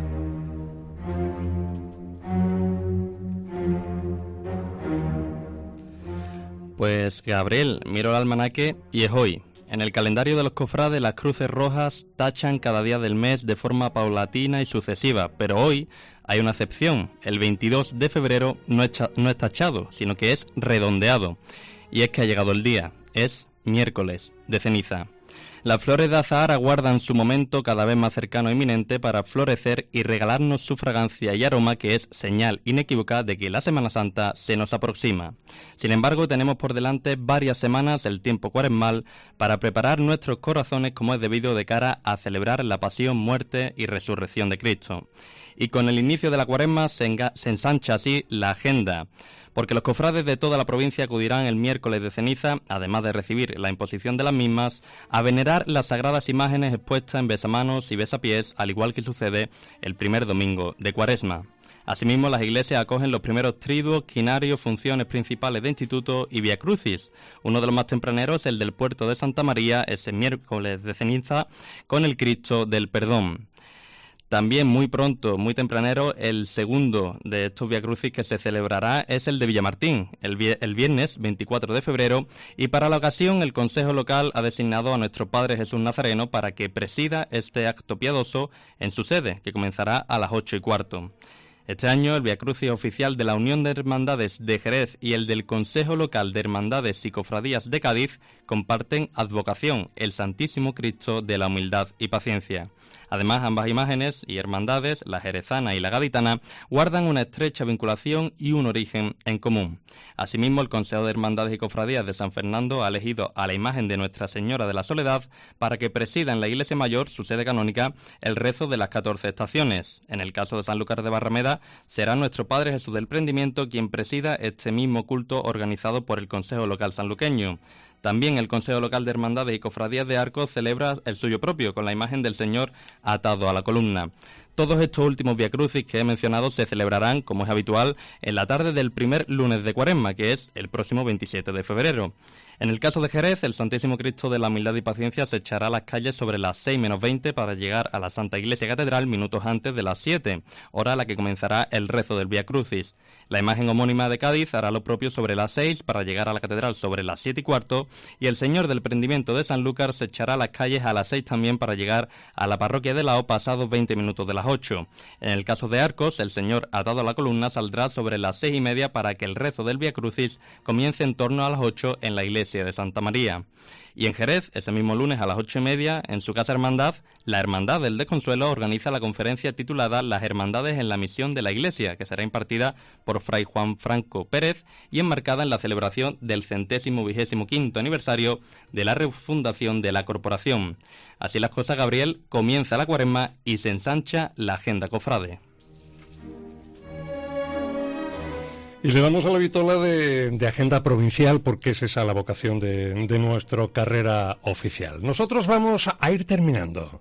Pues, Gabriel, miro el almanaque y es hoy. En el calendario de los cofrades, las cruces rojas tachan cada día del mes de forma paulatina y sucesiva, pero hoy hay una excepción. El veintidós de febrero no es, no es tachado, sino que es redondeado. Y es que ha llegado el día. Es miércoles de ceniza. Las flores de azahar aguardan su momento cada vez más cercano e inminente para florecer y regalarnos su fragancia y aroma, que es señal inequívoca de que la Semana Santa se nos aproxima. Sin embargo, tenemos por delante varias semanas, el tiempo cuaresmal, para preparar nuestros corazones como es debido de cara a celebrar la pasión, muerte y resurrección de Cristo. Y con el inicio de la Cuaresma se, enga- se ensancha así la agenda, porque los cofrades de toda la provincia acudirán el miércoles de ceniza, además de recibir la imposición de las mismas, a venerar las sagradas imágenes expuestas en besamanos y besapiés, al igual que sucede el primer domingo de Cuaresma. Asimismo, las iglesias acogen los primeros triduos, quinarios, funciones principales de instituto y Via Crucis. Uno de los más tempraneros, el del puerto de Santa María, ese miércoles de ceniza, con el Cristo del Perdón. También muy pronto, muy tempranero, el segundo de estos Via Crucis que se celebrará es el de Villamartín, el, vi- el viernes veinticuatro de febrero, y para la ocasión el Consejo Local ha designado a nuestro Padre Jesús Nazareno para que presida este acto piadoso en su sede, que comenzará a las ocho y cuarto. Este año el Via Crucis oficial de la Unión de Hermandades de Jerez y el del Consejo Local de Hermandades y Cofradías de Cádiz comparten advocación, el Santísimo Cristo de la Humildad y Paciencia. Además, ambas imágenes y hermandades, la jerezana y la gaditana, guardan una estrecha vinculación y un origen en común. Asimismo, el Consejo de Hermandades y Cofradías de San Fernando ha elegido a la imagen de Nuestra Señora de la Soledad para que presida en la Iglesia Mayor, su sede canónica, el rezo de las catorce estaciones. En el caso de Sanlúcar de Barrameda, será nuestro Padre Jesús del Prendimiento quien presida este mismo culto organizado por el Consejo Local sanluqueño. También el Consejo Local de Hermandades y Cofradías de Arcos celebra el suyo propio, con la imagen del Señor atado a la columna. Todos estos últimos Via Crucis que he mencionado se celebrarán, como es habitual, en la tarde del primer lunes de Cuaresma, que es el próximo veintisiete de febrero. En el caso de Jerez, el Santísimo Cristo de la Humildad y Paciencia se echará a las calles sobre las seis menos veinte para llegar a la Santa Iglesia Catedral minutos antes de las siete, hora a la que comenzará el rezo del Via Crucis. La imagen homónima de Cádiz hará lo propio sobre las seis para llegar a la Catedral sobre las siete y cuarto, y el Señor del Prendimiento de Sanlúcar se echará a las calles a las seis también para llegar a la parroquia de Lao pasados veinte minutos de las ocho. En el caso de Arcos, el Señor atado a la columna saldrá sobre las seis y media para que el rezo del Via Crucis comience en torno a las ocho en la iglesia iglesia de Santa María. Y en Jerez, ese mismo lunes a las ocho y media, en su Casa Hermandad, la Hermandad del Desconsuelo organiza la conferencia titulada Las Hermandades en la Misión de la Iglesia, que será impartida por Fray Juan Franco Pérez y enmarcada en la celebración del centésimo vigésimo quinto aniversario de la refundación de la corporación. Así las cosas, Gabriel, comienza la Cuaresma y se ensancha la agenda cofrade. Y le damos a la vitola de, de agenda provincial, porque es esa la vocación de, de nuestra carrera oficial. Nosotros vamos a ir terminando.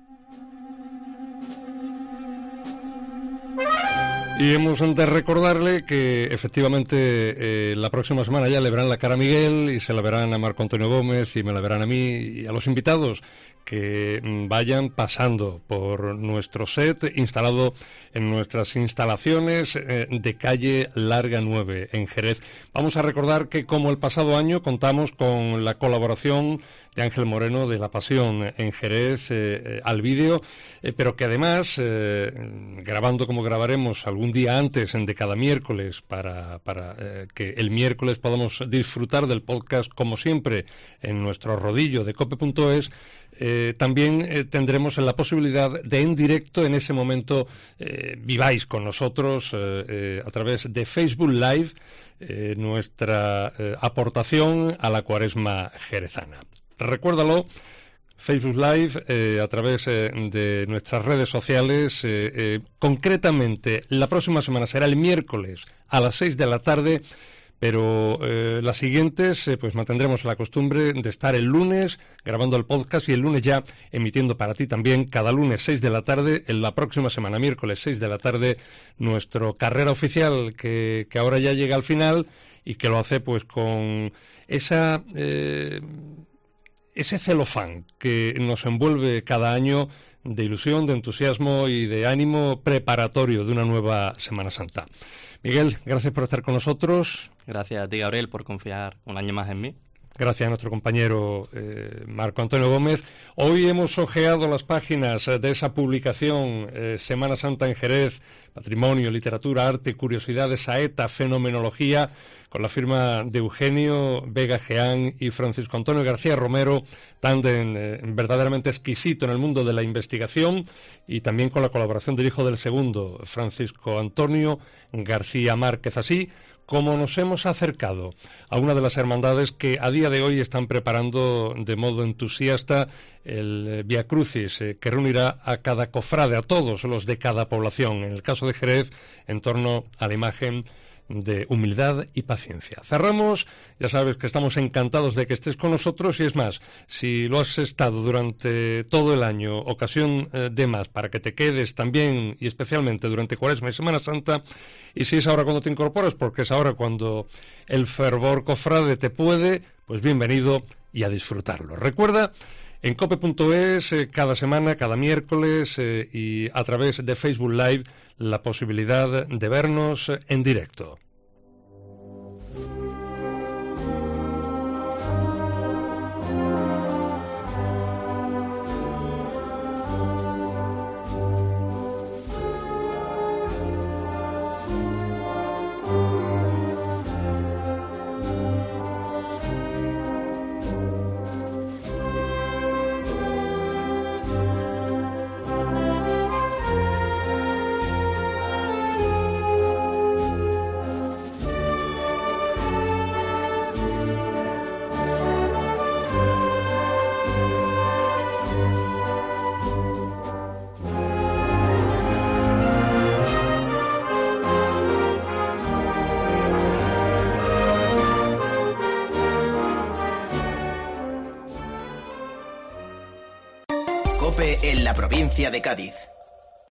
Y hemos de recordarle que efectivamente eh, la próxima semana ya le verán la cara a Miguel y se la verán a Marco Antonio Gómez y me la verán a mí y a los invitados que vayan pasando por nuestro set instalado en nuestras instalaciones eh, de calle Larga nueve en Jerez. Vamos a recordar que, como el pasado año, contamos con la colaboración de Ángel Moreno de La Pasión en Jerez eh, eh, al vídeo, eh, pero que además, eh, grabando como grabaremos algún día antes de cada miércoles para, para eh, que el miércoles podamos disfrutar del podcast como siempre en nuestro rodillo de cope punto es, Eh, también eh, tendremos la posibilidad de en directo en ese momento eh, viváis con nosotros eh, eh, a través de Facebook Live eh, nuestra eh, aportación a la Cuaresma jerezana. Recuérdalo, Facebook Live eh, a través eh, de nuestras redes sociales, eh, eh, concretamente la próxima semana será el miércoles a las seis de la tarde. Pero eh, las siguientes, eh, pues mantendremos la costumbre de estar el lunes grabando el podcast y el lunes ya emitiendo para ti también cada lunes seis de la tarde, en la próxima semana, miércoles seis de la tarde, nuestro carrera oficial que, que ahora ya llega al final y que lo hace pues con esa eh, ese celofán que nos envuelve cada año de ilusión, de entusiasmo y de ánimo preparatorio de una nueva Semana Santa. Miguel, gracias por estar con nosotros. Gracias a ti, Gabriel, por confiar un año más en mí. Gracias a nuestro compañero eh, Marco Antonio Gómez. Hoy hemos hojeado las páginas de esa publicación eh, Semana Santa en Jerez, Patrimonio, Literatura, Arte, Curiosidades, Saeta, Fenomenología, con la firma de Eugenio Vega Jeán y Francisco Antonio García Romero, tándem eh, verdaderamente exquisito en el mundo de la investigación, y también con la colaboración del hijo del segundo, Francisco Antonio García Márquez. Así como nos hemos acercado a una de las hermandades que a día de hoy están preparando de modo entusiasta el Vía Crucis, eh, que reunirá a cada cofrade, a todos los de cada población, en el caso de Jerez, en torno a la imagen de humildad y paciencia. Cerramos, ya sabes que estamos encantados de que estés con nosotros, y es más, si lo has estado durante todo el año, ocasión eh, de más para que te quedes también y especialmente durante Cuaresma y Semana Santa, y si es ahora cuando te incorporas, porque es ahora cuando el fervor cofrade te puede, pues bienvenido y a disfrutarlo. Recuerda, en cope punto es, eh, cada semana, cada miércoles eh, y a través de Facebook Live, la posibilidad de vernos en directo. En la provincia de Cádiz.